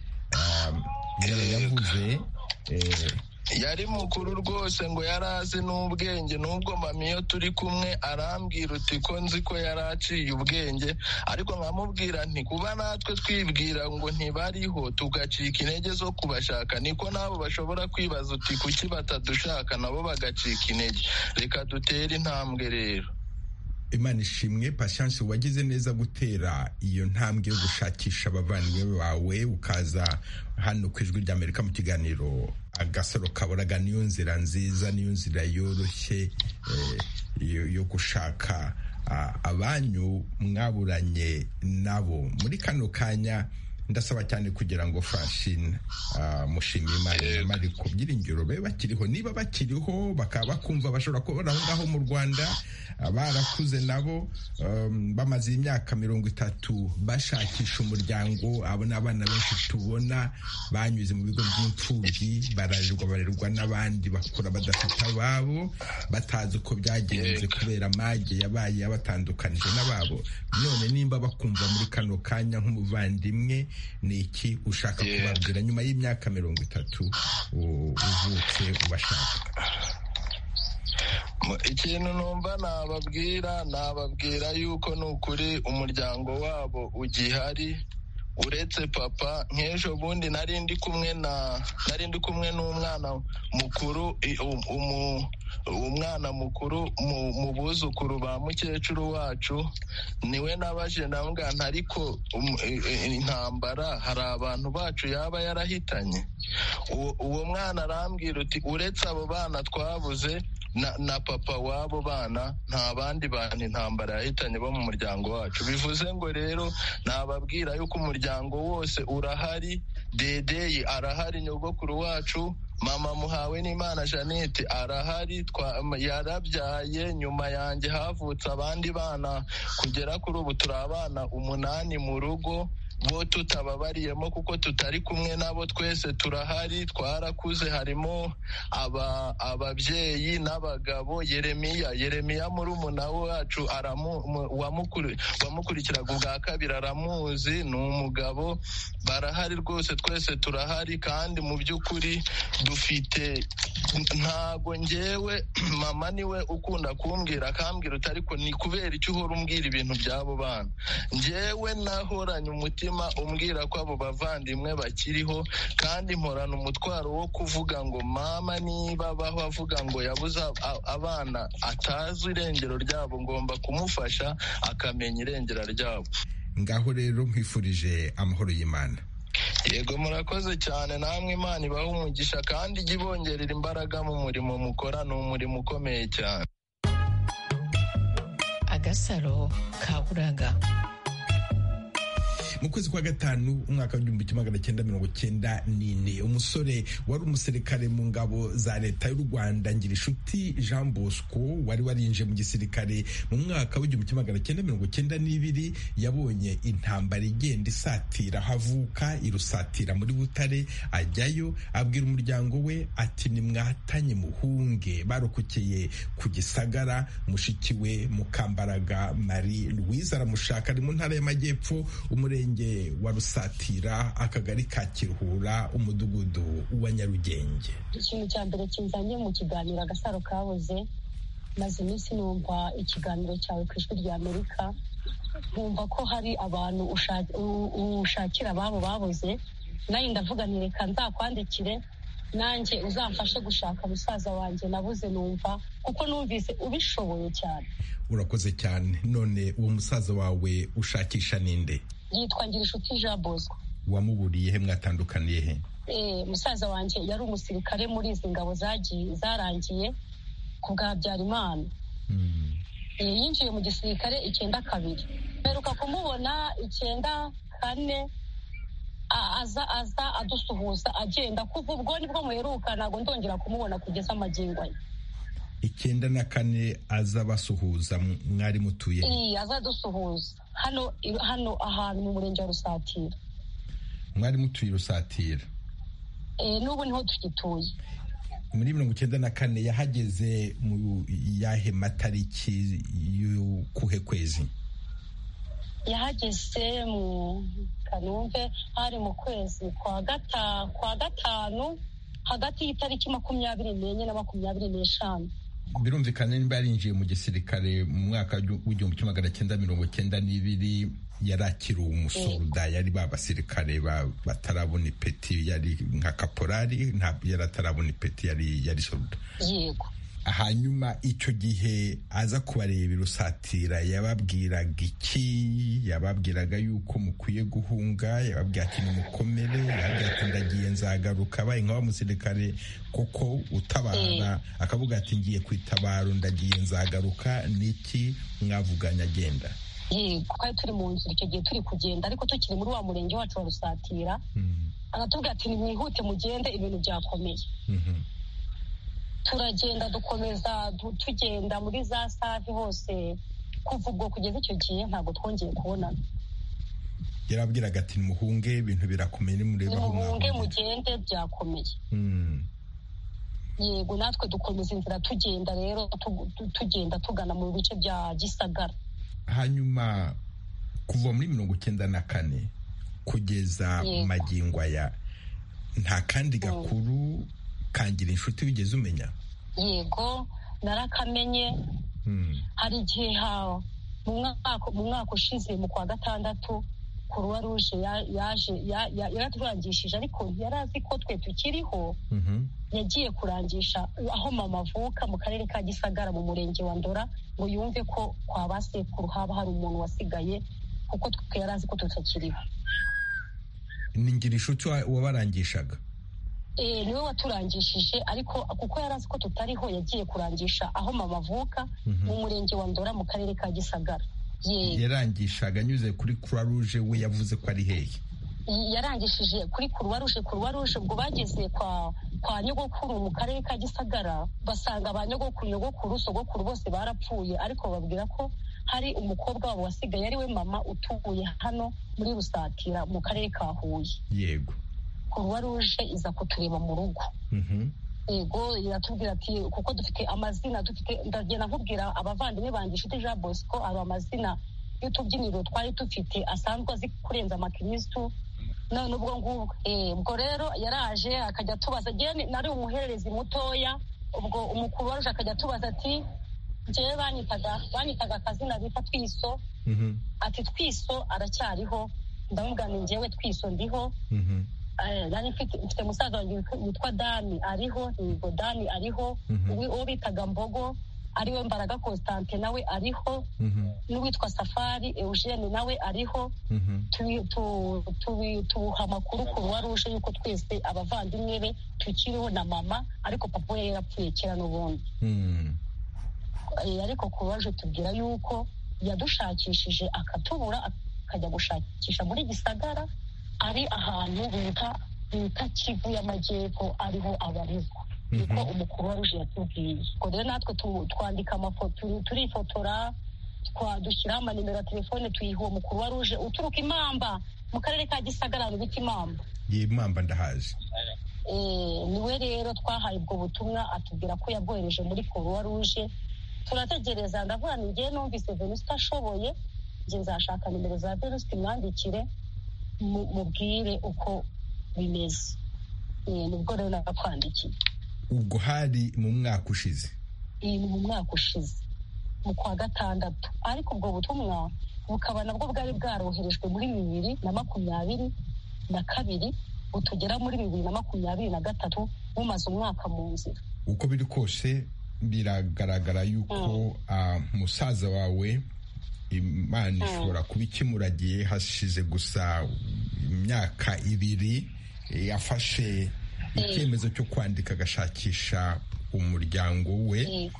yavuze yari mukuru rwose ngo yari azi n'ubwenge, n'ubwo mami iyo turi kumwe arambwira uti ko nzi ko yari aciye ubwenge, ariko nkamubwira nti kuba natwe twibwira ngo ntibariho tugacika intege zo kubashaka, niko nabo bashobora kwibaza uti kuki batadushaka nabo bagacika intege. Reka dutere intambwe rero. Imana ishimwe. Patience, wagize neza gutera iyo ntambwe yo gushakisha abavandimwe bawe ukaza hano ku Ijwi ry'Amerika mu kiganiro Agasaro Kaburaga. Niyo nzira nziza, niyo nzira yoroshye yo gushaka abanyu mwaburanye nabo. Muri kano kanya ndasaba cyane kugira ngo Francine Mushimiyimana Mariko Byiringiro be bakiriho, niba bakiriho bakaba bakumva bashobora kubona aho ngaho mu Rwanda, barakuze nabo, bamaze imyaka 30 bashakisha umuryango. Abo n'abana benshi tubona banyuze mu bigo by'imfubyi, barerwa n'abandi bakura badafite ababo, batazi uko byagenze kubera amage yabaye yabatandukanije n'ababo. None nimba bakumva muri kano kanya nk'umuvandimwe, ni iki ushaka kubabwira nyuma y'imyaka 30 uvutse ubashaka? Ikintu numva nababwira yuko ni ukuri umuryango wabo ugihari, uretse papa. Nk'ejo bundi nari ndi kumwe n'umwana mukuru, umwana mukuru mu buzukuru ba mukecuru wacu, niwe nabaje ndamubwira nti ariko intambara hari abantu bacu yaba yarahitanye? Uwo mwana arambwira uti uretse abo bana twabuze na papa w'abo bana nta bandi bantu intambara yahitanye bo mu muryango wacu. Bivuze ngo rero nababwira yuko umuryango wose urahari. Dedeyi arahari, nyogokuru wacu, mama Muhawe n'Imana Jeannette arahari, yarabyaye. Nyuma yanjye havutse abandi bana, kugera kuri ubu turi abana 8 mu rugo, bo tutababariyemo kuko tutari kumwe nabo. Twese turahari, twarakuze, harimo ababyeyi n'abagabo. Yeremiya murumuna wacu wamukurikiraga ubwa kabiri aramuzi, ni umugabo. Barahari rwose, twese turahari. Kandi mu by'ukuri dufite, ntago njyewe mama niwe ukunda kumbwira, akambwira uti ariko ni kubera icyo uhora umbwira ibintu by'abo bana? Njyewe nahoranye umutima umbwira ko abo bavandimwe bakiriho, kandi mporana umutwaro wo kuvuga ngo mama niba abaho avuga ngo yabuze abana atazi irengero ryabo, ngomba kumufasha akamenya irengero ryabo. Ngaho rero nkwifurije amahoro y'Imana. Yego, murakoze cyane, namwe Imana ibahe umugisha kandi ijye ibongerera imbaraga mu murimo mukora. Ni umurimo ukomeye cyane. Agasaro Kaburaga. Mu kwezi kwa gatanu umwaka w'1994 umusore wari umusirikare mu ngabo za leta y'u Rwanda Ngirinshuti Jean Bosco wari warinje mu gisirikare mu mwaka w'1992 yabonye intambara igenda isatira havuka irusatira muri Butare. Ajyayo abwira umuryango we ati nimwatanye muhunge. Barokokeye ku Gisagara. Mushiki we Mukambaraga Marie Louise aramushaka, ari mu ntara y'Amajyepfo, umurenge wa Rusatira, akagari ka Kiruhura, umudugudu wa Nyarugenge. Ikintu cya mbere kinzanye mu kiganiro Agasaro Kabuze, maze iminsi numva ikiganiro cyawe ku Ijwi ry'Amerika, nkumva ko hari abantu ushakira ababo babuze. Nayo ndavuga nti reka nzakwandikire nanjye uzamfashe gushaka musaza wanjye nabuze, numva kuko numvise ubishoboye cyane. Urakoze cyane. None uwo musaza wawe ushakisha ninde? Yitwa Ngirinshuti Jean Bosco. Wamuburiye he? Mwatandukaniye he? Musaza wanjye yari umusirikare muri izi ngabo zarangiye ku bwa Habyarimana. Yinjiye mu gisirikare 92. Mperuka kumubona 94, aza adusuhuza agenda. Kuva ubwo nibwo muheruka, ntabwo ndongera kumubona kugeza amagingo ye. 94 aza basuhuza mwari mutuye aza dusuhuza hano ahantu mu murenge wa Rusatira. Mwari mutuye Rusatira? N'ubu niho tugituye. Muri 94 yahageze mu yahe matariki y'ukuhe kwezi? Yahageze mu Kanumve hari mu kwezi kwa gatanu hagati y'itariki 24 na 25. Birumvikana nimba yarinjiye mu gisirikare mu mwaka w'1992 yarakiri umusoda, yari babasirikare batarabona ipeti, yari nka kaporari, ntabwo yaratarabona ipeti, yari soda. Yego. Hanyuma icyo gihe aza kubareba Rusatira yababwiraga iki? Yababwiraga yuko mukwiye guhunga? Yababwira ati nimukomere? Yababwira ati ndagiye nzagaruka? Baye nka wa musirikare koko utabara akavuga ati ngiye kwitabara ndagiye nzagaruka? Niki mwavuganya agenda? Yego, twari turi mu nzira icyo gihe turi kugenda, ariko tukiri muri wa murenge wacu wa Rusatira. Agatubwira ati nimwihute mugende, ibintu byakomeye. Turagenda dukomeza tugenda muri za Save hose, kuva ubwo kugeza icyo gihe ntabwo twongeye kubonana. Yarabwiraga ati muhunge, ibintu birakomeye, nimureba aho muhunge mugende, byakomeye. Yego, natwe dukomeza inzira tugenda rero tugenda tugana mu bice bya Gisagara. Hanyuma kuva muri 94 kugeza magingo aya nta kandi gakuru kangira inshuti wigeze umenya? Yego, narakamenye. Hari igihe mu mwaka ushize mu kwa gatandatu Croix Rouge yaturangishije, ariko ntiyari azi ko twe tukiriho. Yagiye kurangisha aho mama avuka mu karere ka Gisagara mu murenge wa Ndora, ngo yumve ko kwa basekuru haba hari umuntu wasigaye, kuko twe yari azi ko tutakiriho. Ni ngira inshuti wabarangishaga? Niwe waturangishije, ariko kuko yari azi ko tutariho yagiye kurangisha aho mama avuka mu murenge wa Ndora mu karere ka Gisagara. Yarangishaga anyuze kuri Croix Rouge, we yavuze ko ari hehe? Yarangishije kuri Croix Rouge ubwo bageze kwa nyogokuru mu karere ka Gisagara, basanga ba nyogokuru sogokuru bose barapfuye, ariko babwira ko hari umukobwa wabo wasigaye ari we mama utuye hano muri Rusatira mu karere ka Huye. Yego. Croix Rouge iza kutureba mu rugo. Yego, iratubwira ati kuko dufite amazina, ndagenda nkubwira abavandimwe banjye inshuti Jean Bosco, aba amazina y'utubyiniro twari dufite asanzwe azi kurenza amakristu. None ubwo rero yaraje akajya tubaza, nari umuhererezi mutoya, ubwo umukuru waruje akajya tubaza ati njyewe banyitaga akazina bita Twiso. Ati Twiso aracyariho? Ndamubwira ni njyewe Twiso ndiho. Mfite musaza wanjye witwa Dani ariho, yego Dani ariho. Uwo bitaga Mbogo ariwe Mbaraga Constante nawe ariho. N'uwitwa Safari Eugene nawe ariho. Tubuha amakuru Croix Rouge yuko twese abavandimwe be tukiriho na mama, ariko papa we yarapfuye kera n'ubundi. Ariko Croix Rouge tubwira yuko yadushakishije akatubura, akajya gushakisha muri Gisagara, ari ahantu bita Kivu y'Amajyepfo ariho abarizwa. Niko umukuru wa Rouge yatubwiye. Ubwo rero natwe twandika amafoto, turifotora, dushyiraho amanimero ya telefone, tuyiha uwo mukuru wa Rouge uturuka Imamba mu karere ka Gisagara, bita Imamba. Imamba ndahazi. Niwe rero twahaye ubwo butumwa, atubwira ko yabwohereje muri Croix Rouge. Turategereza, ndavuga ni njyewe numvise Venuste ashoboye, njye nzashaka nimero za Venuste mwandikire mubwire uko bimeze. Nibwo rero nakwandikiye. Ubwo hari mu mwaka ushize? Ni mu mwaka ushize mu kwa gatandatu, ariko ubwo butumwa bukaba nabwo bwari bwaroherejwe muri 2022, butugera muri 2023, bumaze umwaka mu nzira. Uko biri kose biragaragara yuko musaza wawe Imana ishobora kuba ikimuragiye. Hashize gusa imyaka 2 yafashe icyemezo cyo kwandika agashakisha umuryango we.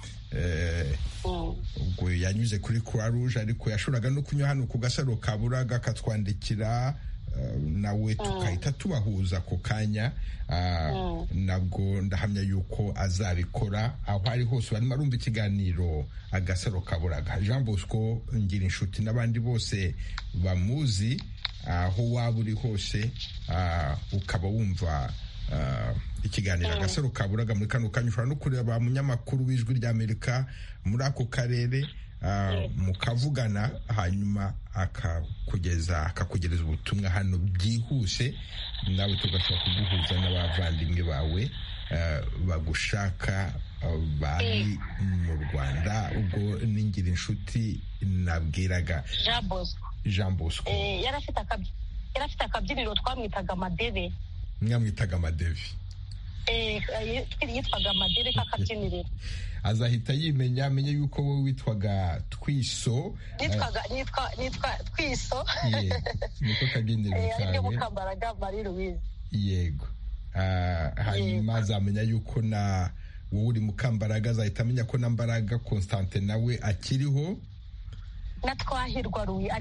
Ubwo yanyuze kuri Croix Rouge, ariko yashoboraga no kunyura hano ku Gasaro Kaburaga akatwandikira, nawe tukahita tubahuza ako kanya nabwo ndahamya yuko azabikora aho ari hose barimo arumva ikiganiro agasaro kaburaga. Jean Bosco ngira inshuti n'abandi bose bamuzi aho waba uri hose ukaba wumva ikiganiro agasaro kaburaga muri kano kanya ushobora no kureba umunyamakuru w'Ijwi ry'Amerika muri ako karere mukavugana hanyuma akakugereza ubutumwa hano byihuse, nawe tugashobora kuguhuza n'abavandimwe bawe bagushaka bari mu Rwanda. Ubwo ningira inshuti nabwiraga Jean Bosco yari afite akabyiniro twamwitaga Amadebe. Mwamwitaga Amadebe? Yitwaga Amadebe k'akabyiniriro. Azahita yimenya amenye yuko wowe witwaga Twiso. Nitwa Twiso. Niko kabyiniriro kawe. Ariko Mukambaraga Marie Louise. Yego. Hanyuma azamenya yuko na wowe uri Mukambaraga, azahita amenya ko na Mbaraga Constante nawe akiriho. Na Twahirwa Louis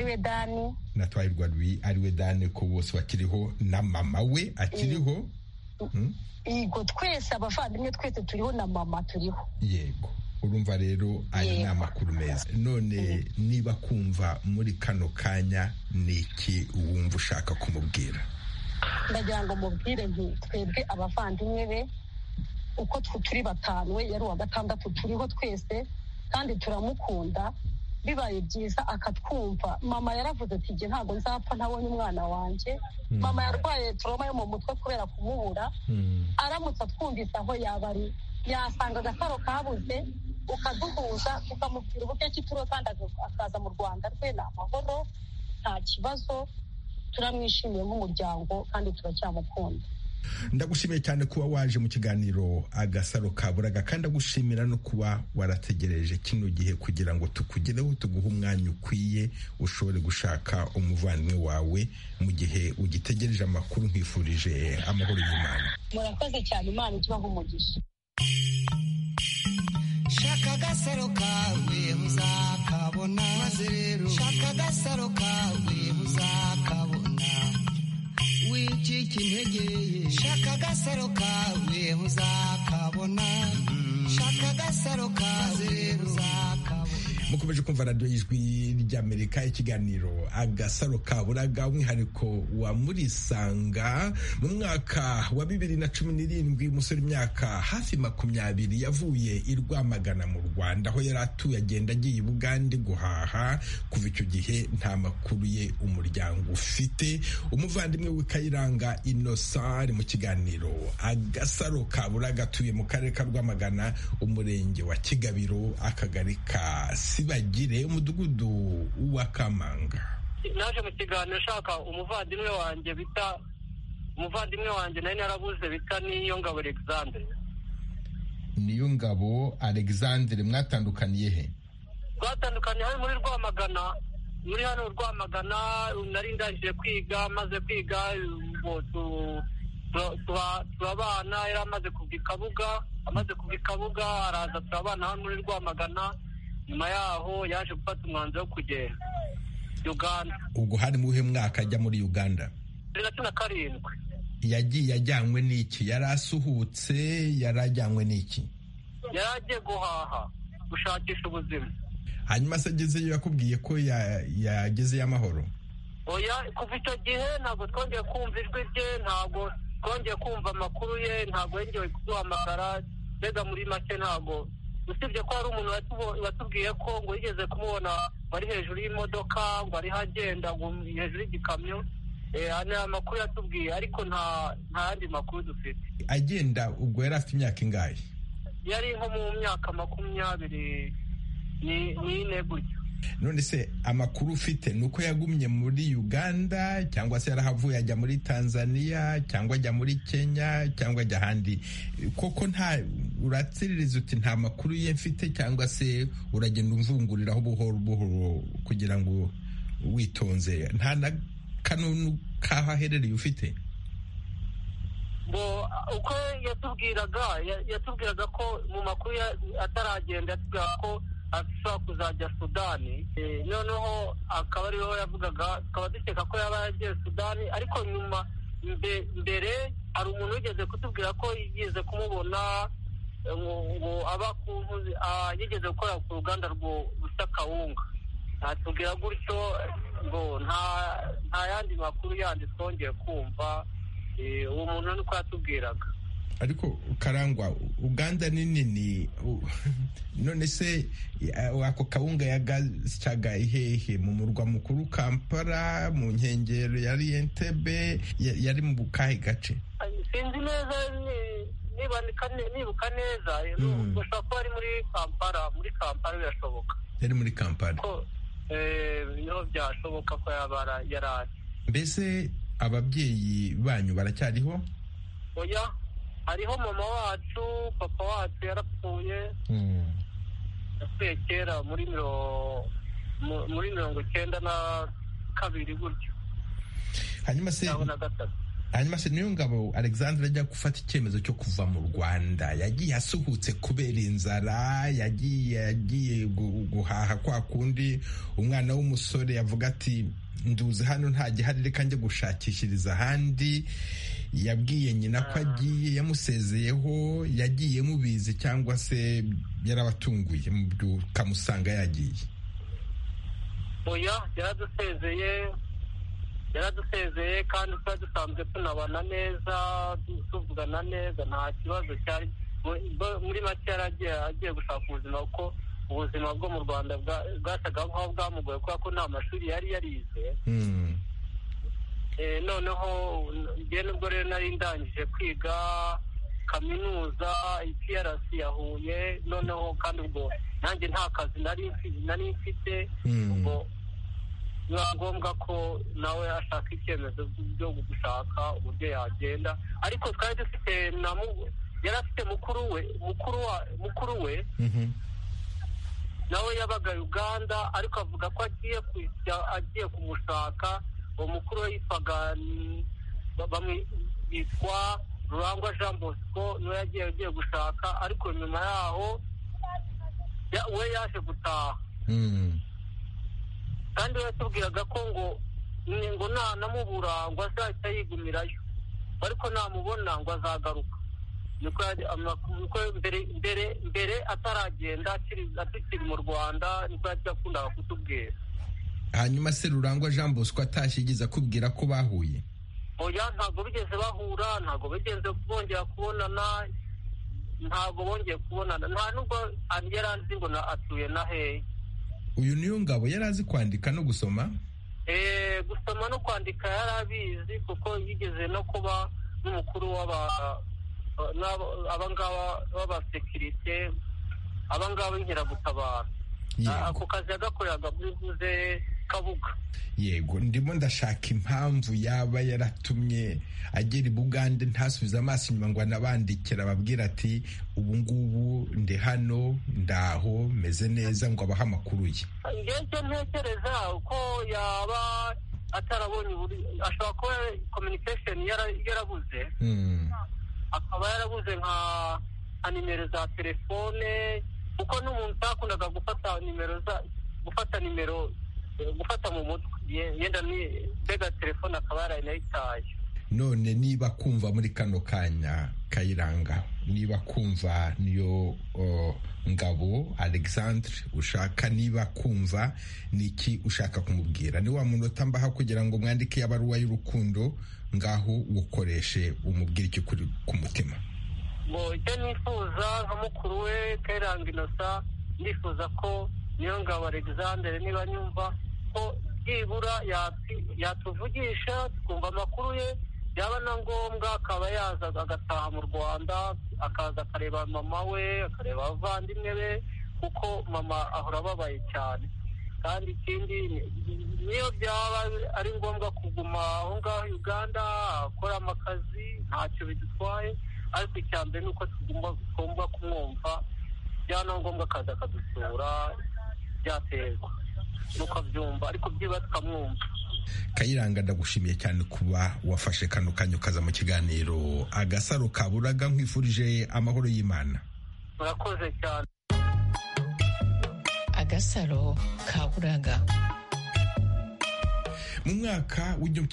ariwe Dani ko bose bakiriho, na mama we akiriho. Yego, twese abavandimwe twese turiho na mama turiho. Yego, urumva rero aya ni amakuru meza. None niba kumva muri kano kanya niki wumva ushaka kumubwira? Ndagira ngo mubwire nti twebwe abavandimwe be uko turi batanu, we yari uwa gatandatu, turiho twese kandi turamukunda. Bibaye byiza akatwumva. Mama yaravuze ati jye ntabwo nzapfa ntabonye umwana wanjye. Mama yarwaye trauma yo mu mutwe kubera kumubura. Aramutse atwumvise aho yaba ari, yasanga agasaro kabuze, ukaduhuza tukamubwira uburyo ki turiho kandi akaza mu Rwanda rwe ni amahoro, nta kibazo. Turamwishimiye nk'umuryango kandi turacyamukunda. Ndagushimiye cyane kuba waje mu kiganiro agasaro kaburaga, kandi agushimira no kuba warategereje kino gihe kugira ngo tukugereho, tuguhe umwanya ukwiye ushobore gushaka umuvandimwe wawe mu gihe ugitegereje amakuru. Nkwifurije amahoro y'Imana. Murakoze cyane, Imana ikibaho umugisha. Shaka agasaro kawe uzakabona, maze rero shaka agasaro kawe uzakabona. Wicika intege, shaka agasaro kawe uzakabona. Shaka agasaro kawe uzakabona. Mukomeje kumva radiyo y'Ijwi ry'Amerika, ikiganiro agasaro kaburaga, umwihariko wa Murisanga. Mu mwaka wa 2017 umusore imyaka hafi 20 yavuye i Rwamagana mu Rwanda, aho yari atuye, agenda agiye i Bugande guhaha. Kuva icyo gihe nta makuru ye umuryango ufite. Umuvandimwe we Kayiranga Innocent mu kiganiro agasaro kaburaga, atuye mu karere ka Rwamagana, umurenge wa Kigabiro, akagari ka Sibagire, umudugudu wa Kamanga. Naje mu kiganiro nshaka umuvandimwe wanjye nari narabuze bita Niyongabo Alexandre. Niyongabo Alexandre, mwatandukaniye he? Twatandukaniye hano muri Rwamagana. Muri hano Rwamagana nari ndangije kwiga, maze kwiga turabana. Yari amaze kuva i Kabuga, araza turabana hano muri Rwamagana. Nyuma yaho yaje gufata umwanzuro wo kugenda Uganda. Ubwo hari mu uhe mwaka ajya muri Uganda? 2007. Yagiye ajyanywe n'iki? Yari asuhutse? Yari ajyanywe n'iki? Yari agiye guhaha, gushakisha ubuzima. Hanyuma se agezeyo yakubwiye ko yagezeyo amahoro? Oya, kuva icyo gihe ntabwo twongeye kumva ijwi rye, ntabwo twongeye kumva amakuru ye, ntabwo yongeye kuduhamagara. Mbega muri make ntabwo, usibye ko hari umuntu watubwiye ko ngo yigeze kumubona wari hejuru y'imodoka, ngo ari hagenda ngo hejuru y'igikamyo. Ni amakuru yatubwiye, ariko nta yandi makuru dufite. Agenda ubwo yari afite imyaka ingahe? Yari nko mu myaka 24 gutyo. None se amakuru ufite nuko yagumye muri Uganda, cyangwa se yarahavuye ajya muri Tanzania, cyangwa ajya muri Kenya, cyangwa ajya ahandi? Koko nta uratsiririza uti nta makuru ye mfite, cyangwa se uragenda umvunguriraho buhoro buhoro kugira ngo witonze? Nta na kanunu kaho aherereye ufite? Uko yatubwiraga ko mu makuru ataragenda, yatubwira ko ashobora kuzajya Sudani. Noneho akaba ariho yavugaga, tukaba dukeka ko yaba yagiye Sudani, ariko nyuma mbere hari umuntu wigeze kutubwira ko yigeze kumubona ngo aba yigeze gukora ku ruganda rusa kawunga, natubwira gutyo ngo nta yandi makuru yandi twongeye kumva. Uwo muntu niko yatubwiraga. Ariko Karangwa, Uganda ni nini, none se ako kawunga yagasyaga hehe? Mu murwa mukuru Kampala, mu nkengero yari Entebbe, yari mu bukahe gace? Sinzi neza, nibuka neza ushobora kuba ari muri Kampala birashoboka. Yari muri Kampala? Niho byashoboka ko yaba yarari. Mbese ababyeyi banyu baracyariho? Oya, hariho mama wacu, papa wacu yarapfuye. Yapfuye kera muri 92 gutyo. Hanyuma se Niyongabo Alexandre ajya gufata icyemezo cyo kuva mu Rwanda, yagiye asuhutse kubera inzara, yagiye guhaha kwa kundi umwana w'umusore yavuga ati nduzi hano nta gihari reka njye gushakishiriza ahandi. Yabwiye nyina ko agiye, yamusezeyeho, yagiye mubizi cyangwa se yarabatunguye kamusanga yagiye? Oya, yaradusezeye kandi twari dusanzwe tunabana neza, tuvugana neza, nta kibazo cyari. Muri make agiye gushaka ubuzima, kuko ubuzima bwo mu Rwanda bwasaga nk'aho bwamugoye kubera ko nta mashuri yari yarize. Noneho njye nubwo rero nari ndangije kwiga kaminuza IPRC ya Huye, noneho kandi ubwo nanjye nta kazi nari mfite, ubwo biba ngombwa ko nawe ashaka icyemezo byo gushaka uburyo yagenda. Ariko twari dufite yari afite mukuru we nawe yabaga Uganda, ariko avuga ko agiye kumushaka. Uwo mukuru we yitwa Rurangwa Jean Bosco, niwe yagiye gushaka, ariko nyuma yaho we yaje gutaha. Kandi we yatubwiraga ko ngo namubura ngo azahita yigumirayo, ariko namubona ngo azagaruka. Niko mbere ataragenda akiri mu Rwanda, niko yakundaga kutubwira. Hanyuma se Rurangwa Jean Bosco atashye yigeze akubwira ko bahuye? Oya, ntabwo bigeze bahura, ntabwo bigeze bongera kubonana, nta nubwo yari azi ngo atuye na hehe. Uyu Niyongabo yari azi kwandika no gusoma? Gusoma no kwandika yari abizi, kuko yigeze no kuba n'umukuru abangaba b'abasekirite, abangaba b'inkeragutabara. Ako kazi yagakoreraga muri Vuze Kabuga. Yego, ndimo ndashaka impamvu yaba yaratumye agera i Bugande ntasubize amaso inyuma ngo anabandikira ababwira ati ubu ngubu ndi hano, ndaho meze neza, ngo abahe amakuru ye. Ngeze ntekereza uko yaba atarabonye, ashobora kuba communication yarabuze, akaba yarabuze nka nimero za telefone, kuko n'umuntu utakundaga gufata mu mutwe, yenda mbega telefone akaba yarayitaye. None niba kumva muri kano kanya Kayiranga, niba kumva niyo Ngabo Alexandre ushaka, niba kumva niki ushaka kumubwira? Ni wa munota mbaha kugira ngo mwandike abaruwa y'urukundo, ngaho ukoreshe umubwire icyo kuri ku mutima. Icyo nifuza nka mukuru we Kayiranga Innocent, ndifuza ko Niyongabo Alexandre niba nyumva ko byibura yatuvugisha tukumva amakuru ye, yaba na ngombwa akaba yaza agataha mu Rwanda, akaza akareba mama we, akareba abavandimwe be, kuko mama ahora ababaye cyane. Kandi ikindi, niyo byaba ari ngombwa kuguma aho ngaho Uganda akora amakazi, ntacyo bidutwaye, ariko icya mbere ni uko tugomba kumwumva, byaba ngombwa akaza akadusura, byaterwa nuko abyumva, ariko byiba tukamwumva. Kayiranga, ndagushimiye cyane kuba wafashe kano kanya ukaza mu kiganiro Agasaro Kaburaga, nkwifurije amahoro y'Imana. Murakoze cyane. Agasaro Kaburaga. mu mwaka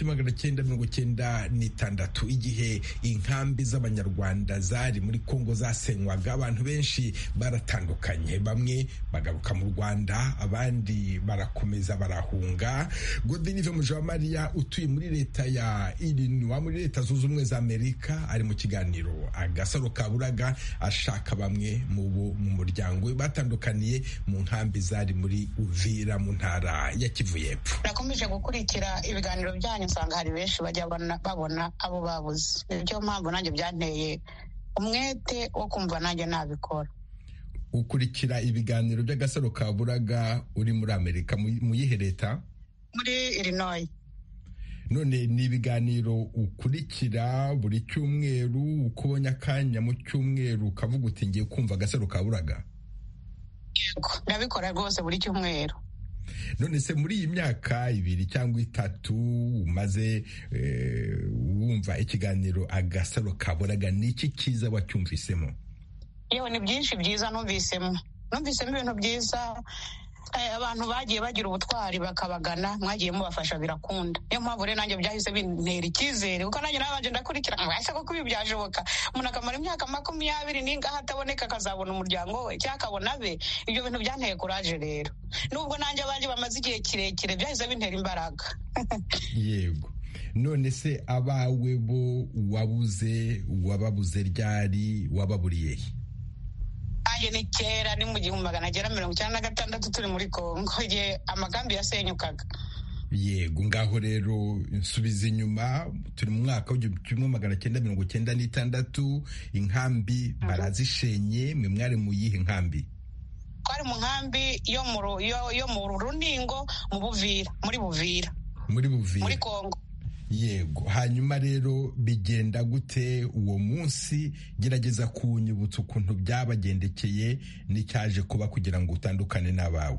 w'1996 igihe inkambi z'abanyarwanda zari muri Kongo zasenywaga, abantu benshi baratandukanye, bamwe bagaruka mu Rwanda, abandi barakomeza barahunga. Godelive Mujawamariya utuye muri leta ya Illinois muri leta zunze ubumwe za Amerika ari mu kiganiro Agasaro Kaburaga ashaka bamwe mu muryango we batandukaniye mu nkambi zari muri Uvira mu ntara ya Kivu y'Epfo. Nakomeje gukurikira ibiganiro byanyu, nsanga hari benshi bajya babona abo babuze. Niyo mpamvu nanjye byanteye umwete wo kumva nanjye nabikora. Ukurikira ibiganiro by'Agasaro Kaburaga uri muri Amerika mu yihe leta? Muri Illinois. None ni ibiganiro ukurikira buri cyumweru, uko ubonye akanya mu cyumweru ukavuga uti ngiye kumva Agasaro Kaburaga? Yego, ndabikora rwose buri cyumweru. None se muri iyi myaka 2 cyangwa 3 umaze wumva ikiganiro Agasaro Kaburaga, ni iki cyiza wacyumvisemo? Yewe ni byinshi byiza numvisemo ibintu byiza. Abantu bagiye bagira ubutwari bakabagana, mwagiye mubafasha birakunda. Niyo mpamvu rero nanjye byahise bintera icyizere, kuko nanjye nabanje ndakurikira mbese ko ibi byashoboka. Umuntu akamara imyaka 20 n'ingaha ataboneka akazabona umuryango we cyangwa akabona be. Ibyo bintu byanteye courage rero, nubwo nanjye abanje bamaze igihe kirekire byahise bintera imbaraga. Yego. None se abawe bo wababuze ryari, wababuriye? Aje ni kera, ni mu 1996 turi muri Kongo igihe amagambi yasenyukaga. Yego, ngaho rero nsubiza inyuma, turi mu mwaka w'1996 inkambi barazishenye. Mwe mwari mu yihe nkambi? Twari mu nkambi yo mu Runingo mu Buvira, muri Kongo. Yego, hanyuma rero bigenda gute uwo munsi? Gerageza kunyibutsa ukuntu byabagendekeye n'icyaje kuba kugira ngo utandukane n'abawe.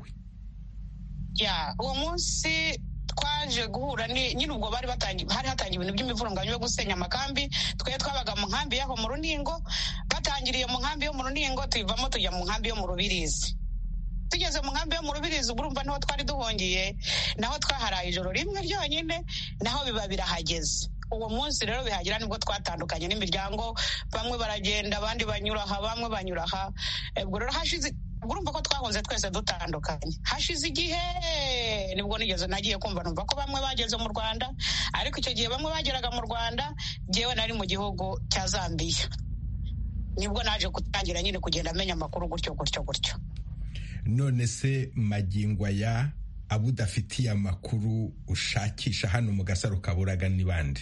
Uwo munsi twaje guhura nyine ubwo hari hatangiye ibintu by'imivurungano yo gusenya amakambi. Twe twabaga mu nkambi yaho mu Runingo, batangiriye mu nkambi yo mu Runingo tuyivamo tujya mu nkambi yo mu Rubirizi. Tugeze mu nkambi yo mu Rubirizi urumva niho twari duhongiye, naho twaharaye ijoro rimwe ryonyine, naho biba birahageze. Uwo munsi rero bihagira nibwo twatandukanye n'imiryango, bamwe baragenda abandi banyura aha, bamwe banyura aha. Ubwo rero urumva ko twahunze twese dutandukanye. Hashize igihe nibwo nagiye kumva numva ko bamwe bageze mu Rwanda, ariko icyo gihe bamwe bageraga mu Rwanda, jyewe nari mu gihugu cya Zambia. Nibwo naje gutangira nyine kugenda amenya amakuru gutyo. None se magingo aya abo udafitiye amakuru ushakisha hano mu Gasaro Kaburaga ni bande?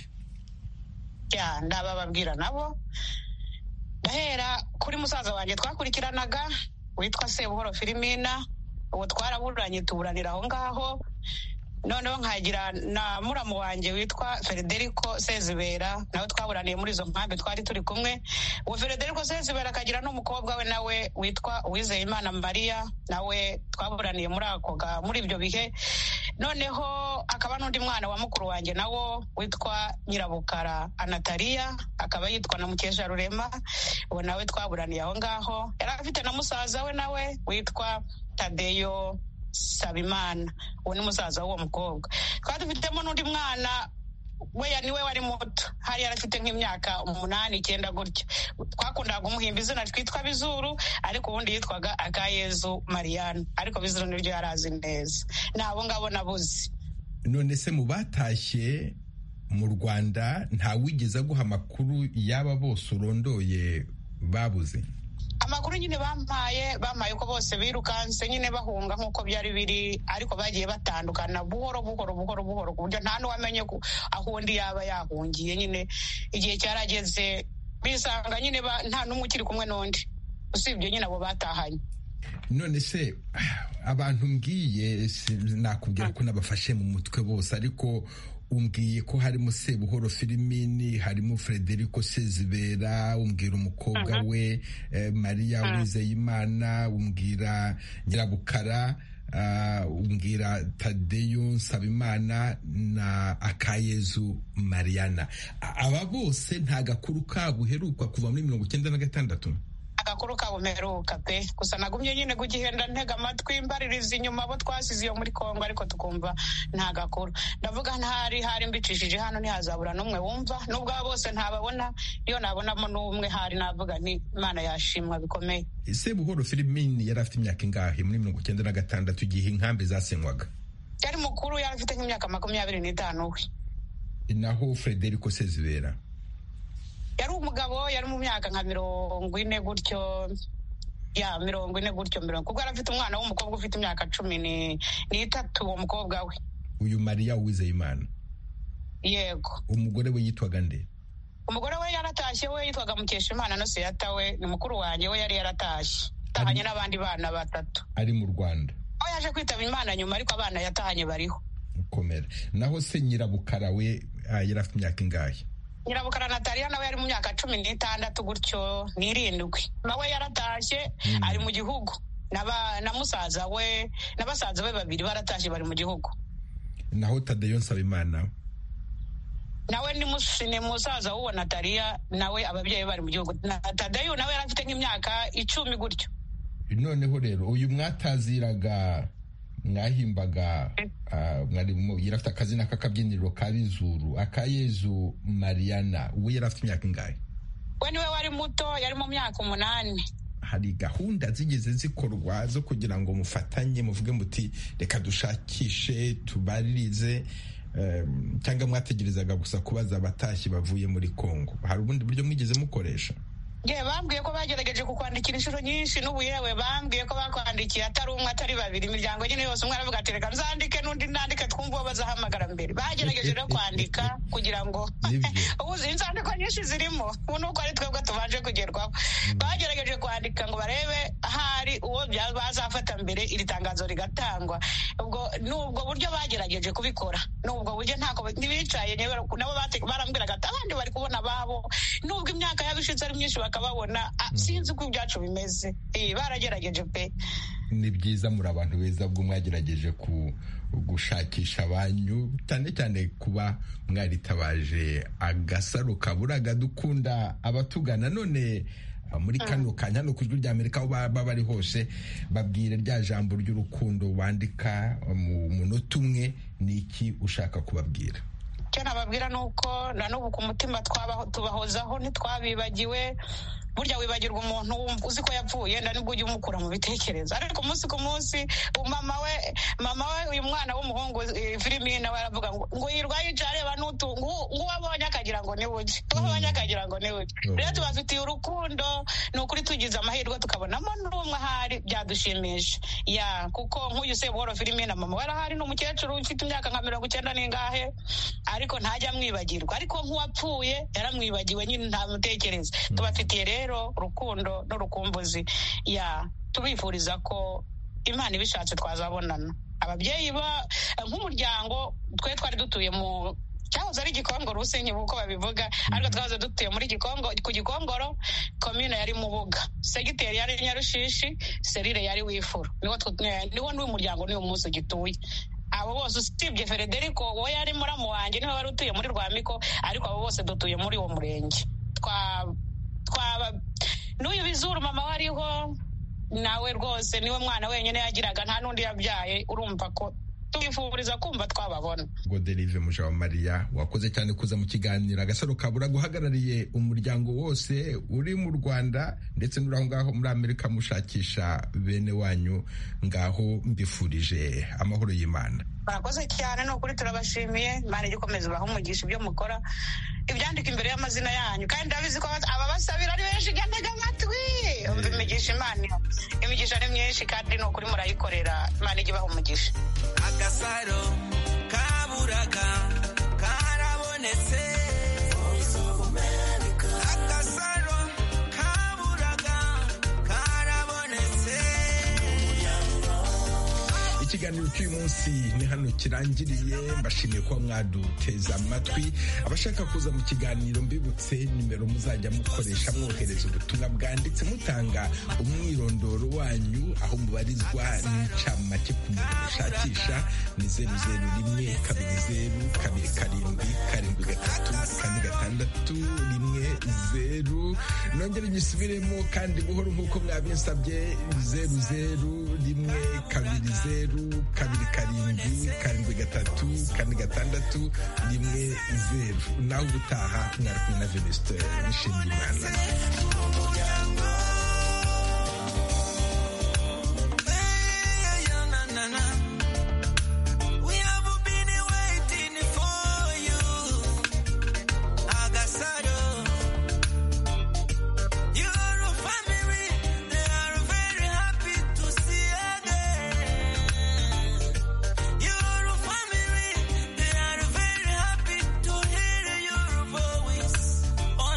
Ndabababwira nabo. Ndahera kuri musaza wanjye twakurikiranaga witwa Sebuhoro Filimina, uwo twaraburanye tuburanira aho ngaho. Noneho nkagira na muramu wanjye witwa Federico Sezibera, nawe twaburaniye muri izo nkambi twari turi kumwe. Uwo Federico Sezibera akagira n'umukobwa we nawe witwa Uwizeyimana Maria, nawe twaburaniye muri ibyo bihe. Noneho akaba n'undi mwana wa mukuru wanjye nawo witwa Nyirabukara Anatalia, akaba yitwa na Mukesha Rurema, uwo nawe twaburaniye aho ngaho. Yari afite na musaza we nawe witwa Tadeyo Sabimana, uwo ni musaza w'uwo mukobwa. Twari dufitemo n'undi mwana niwe wari muto, hari yarafite nk'imyaka 8-9 gutyo. Twakundaga umuhimba izina twitwa Bizuru, ariko ubundi yitwaga Akayezu Mariana, ariko Bizuru niryo yarazi neza. Nabo ngabo nabuze. None se mu batashye mu Rwanda nta wigeze guha amakuru y'aba bose urondoye babuze? Amakuru nyine bampaye ko bose birukanse nyine bahunga nk'uko byari biri, ariko bagiye batandukana buhoro ku buryo nta n'uwamenye aho undi yaba yahungiye. Nyine igihe cyarageze bisanga nyine nta n'umwe ukiri kumwe n'undi, usibye nyine abo batahanye. None se abantu mbwiye nakubwira ko nabafashe mu mutwe bose, ariko umbwiye ko harimo Sebuhoro Filimini, harimo Federico Sezibera, umbwira umukobwa we Maria Uwizeyimana, umbwira Nyirabukara, umbwira Tadeyo Nsabimana na Akayezu Mariana. Aba bose nta gakuru kabo uheruka kuva muri 1996? gakuru kabo mperuka pe, gusa nagumye nyine kugihenda ntega amatwi mbaririza inyuma abo twasize iyo muri Kongo, ariko tukumva nta gakuru. Ndavuga hari mbicishije hano ntihazabura n'umwe wumva, nubwo abo bose ntababona, iyo nabonamo n'umwe hari navuga ni Imana yashimwa bikomeye. Sebuhoro Filimini yari afite imyaka ingahe muri 1996 igihe inkambi zasenywaga? Yari mukuru, yari afite nk'imyaka 25 we. Naho Frederico Sezibera yari umugabo, yari mu myaka nka 40 gutyo, ya 40 gutyo, kuko yari afite umwana w'umukobwa ufite imyaka 13 uwo mukobwa we. Uyu Maria Uwizeyimana? Yego. Umugore we yitwaga nde? Umugore we yaratashye, we yitwaga Mukeshimana no Seyata, we ni mukuru wanjye, we yari yaratashye tahanye n'abandi bana 3. Ari mu Rwanda? Aho yaje kwitaba Imana nyuma, ariko abana yatahanye bariho. Ukomera. Naho se Nyirabukara we yari afite imyaka ingahe? Nyirabukara Natalia nawe yari mu myaka 16 gutyo n'irindwi, nawe yaratashye ari mu gihugu na musaza we na basaza be babiri baratashye bari mu gihugu. Naho Tadeyo Nsabimana nawe ni musaza w'uwo Natalia, nawe ababyeyi bari mu gihugu. Tadeyo nawe yari afite nk'imyaka 10 gutyo. Noneho rero uyu mwataziraga mwahimbaga yari afite akazina k'akabyiniro ka Bizuru, Akayezu Mariana, uwo yari afite imyaka ingahe? We niwe wari muto, yari mu myaka 8. Hari gahunda zigeze zikorwa zo kugira ngo mufatanye muvuge muti reka dushakishe tubaririze, cyangwa mwategerezaga gusa kubaza abatashyi bavuye muri Kongo? Hari ubundi buryo mwigeze mukoresha? Bambwiye ko bagerageje kukwandikira inshuro nyinshi, n'ubu yewe bambwiye ko bakwandikiye atari umwe atari babiri, imiryango nyine yose. Umwe aravuga ati reka nzandike n'undi nandike twumve uwo bazahamagara mbere. Bagerageje no kwandika kugira ngo ubuze inzandiko nyinshi zirimo, ubu nuko ari twebwe tubanje kugerwaho. Bagerageje kwandika ngo barebe ahari uwo bazafata mbere iri tangazo rigatangwa. Ubwo nubwo buryo bagerageje kubikora, nubwo buryo ntako ntibicaye nabo barambwiraga ati abandi bari kubona babo, nubwo imyaka yabishitse ari myinshi bakababona, sinzi uko ibyacu bimeze. Baragerageje pe. Ni byiza, muri abantu beza bwo mwagerageje gushakisha abanyu, cyane cyane kuba mwaritabaje agasaro kaburaga. Dukunda abatugana. None muri kano kanya no kujwi rya Amerika aho baba bari hose, babwire rya jambo ry'urukundo wandika mu munota umwe, ni iki ushaka kubabwira? Icyo nababwira ni uko na n'ubu ku mutima tubahozaho, ntitwabibagiwe. Burya wibagirwa umuntu uzi ko yapfuye, nibwo ujya umukura mu bitekerezo, ariko umunsi ku munsi mama we uyu mwana w'umuhungu Filimini nawe aravuga ngo yirwa yicara areba n'utungu, ngo wabonye akagira ngo ni buke, wabonye akagira ngo ni buke. Rero tubafitiye urukundo, ni ukuri tugize amahirwe tukabonamo n'umwe ahari byadushimisha. Kuko nk'uyu Sebuhoro Filimini na mama we arahari, n'umukecuru ufite imyaka nka 90 n'ingahe, ariko ntajya amwibagirwa. Ariko nk'uwapfuye yaramwibagiwe nyine ntamutekereza. Tubafitiye rero urukundo n'urukumbuzi. Tubifuriza ko Imana ibishatse twazabonana. Ababyeyi nk'umuryango twe twari dutuye mu cyahoze ari Gikongoro, usenye uko babivuga, ariko twahoze dutuye muri ku Gikongoro, komine yari Mubuga, segiteri yari Nyarushishi, serire yari Wifuru. Niwo n'umuryango niwo munsi gituye. Abo bose usibye Frederico wowe yari muramu wanjye, niwe wari utuye muri Rwamiko, ariko abo bose dutuye muri uwo murenge. N'uyu Bizuru mama wariho nawe rwose niwe mwana wenyine yagiraga, nta n'undi yabyaye. Urumva ko tubifuriza kumva twababona. Godelive Mujawamariya, wakoze cyane kuza mu kiganiro agasaro kabura, guhagarariye umuryango wose uri mu Rwanda ndetse n'uri aho ngaho muri Amerika mushakisha bene wanyu. Ngaho mbifurije amahoro y'Imana. Barakoze cyane, ni ukuri turabashimiye. Imana igikomeza ubaha umugisha ibyo mukora, ibyandika imbere y'amazina yanyu, kandi ndabizi ko ababasabira ari benshi. Gatega amatwi umva imigisha. Imana imigisha ni myinshi, kandi ni ukuri murayikorera. Imana ijya ibaha umugisha. Agasaro kaburaga karabonetse. Agasaro kaburaga karabonetse. ikiganiro cy'uyu munsi ni hano kirangiriye. Mbashimiye kuba mwaduteza amatwi. Abashaka kuza mu kiganiro mbibutse nimero muzajya mukoresha mwohereza ubutumwa bwanditse mutanga umwirondoro wanyu, aho mubarizwa n'incamake ku muntu mushakisha ni 00122724610. Nongere nyisubiremo kandi buhoro nk'uko mwabinsabye 00222724610. Nawe ubutaha mwari kumwe na Venuste Nshimiyimana.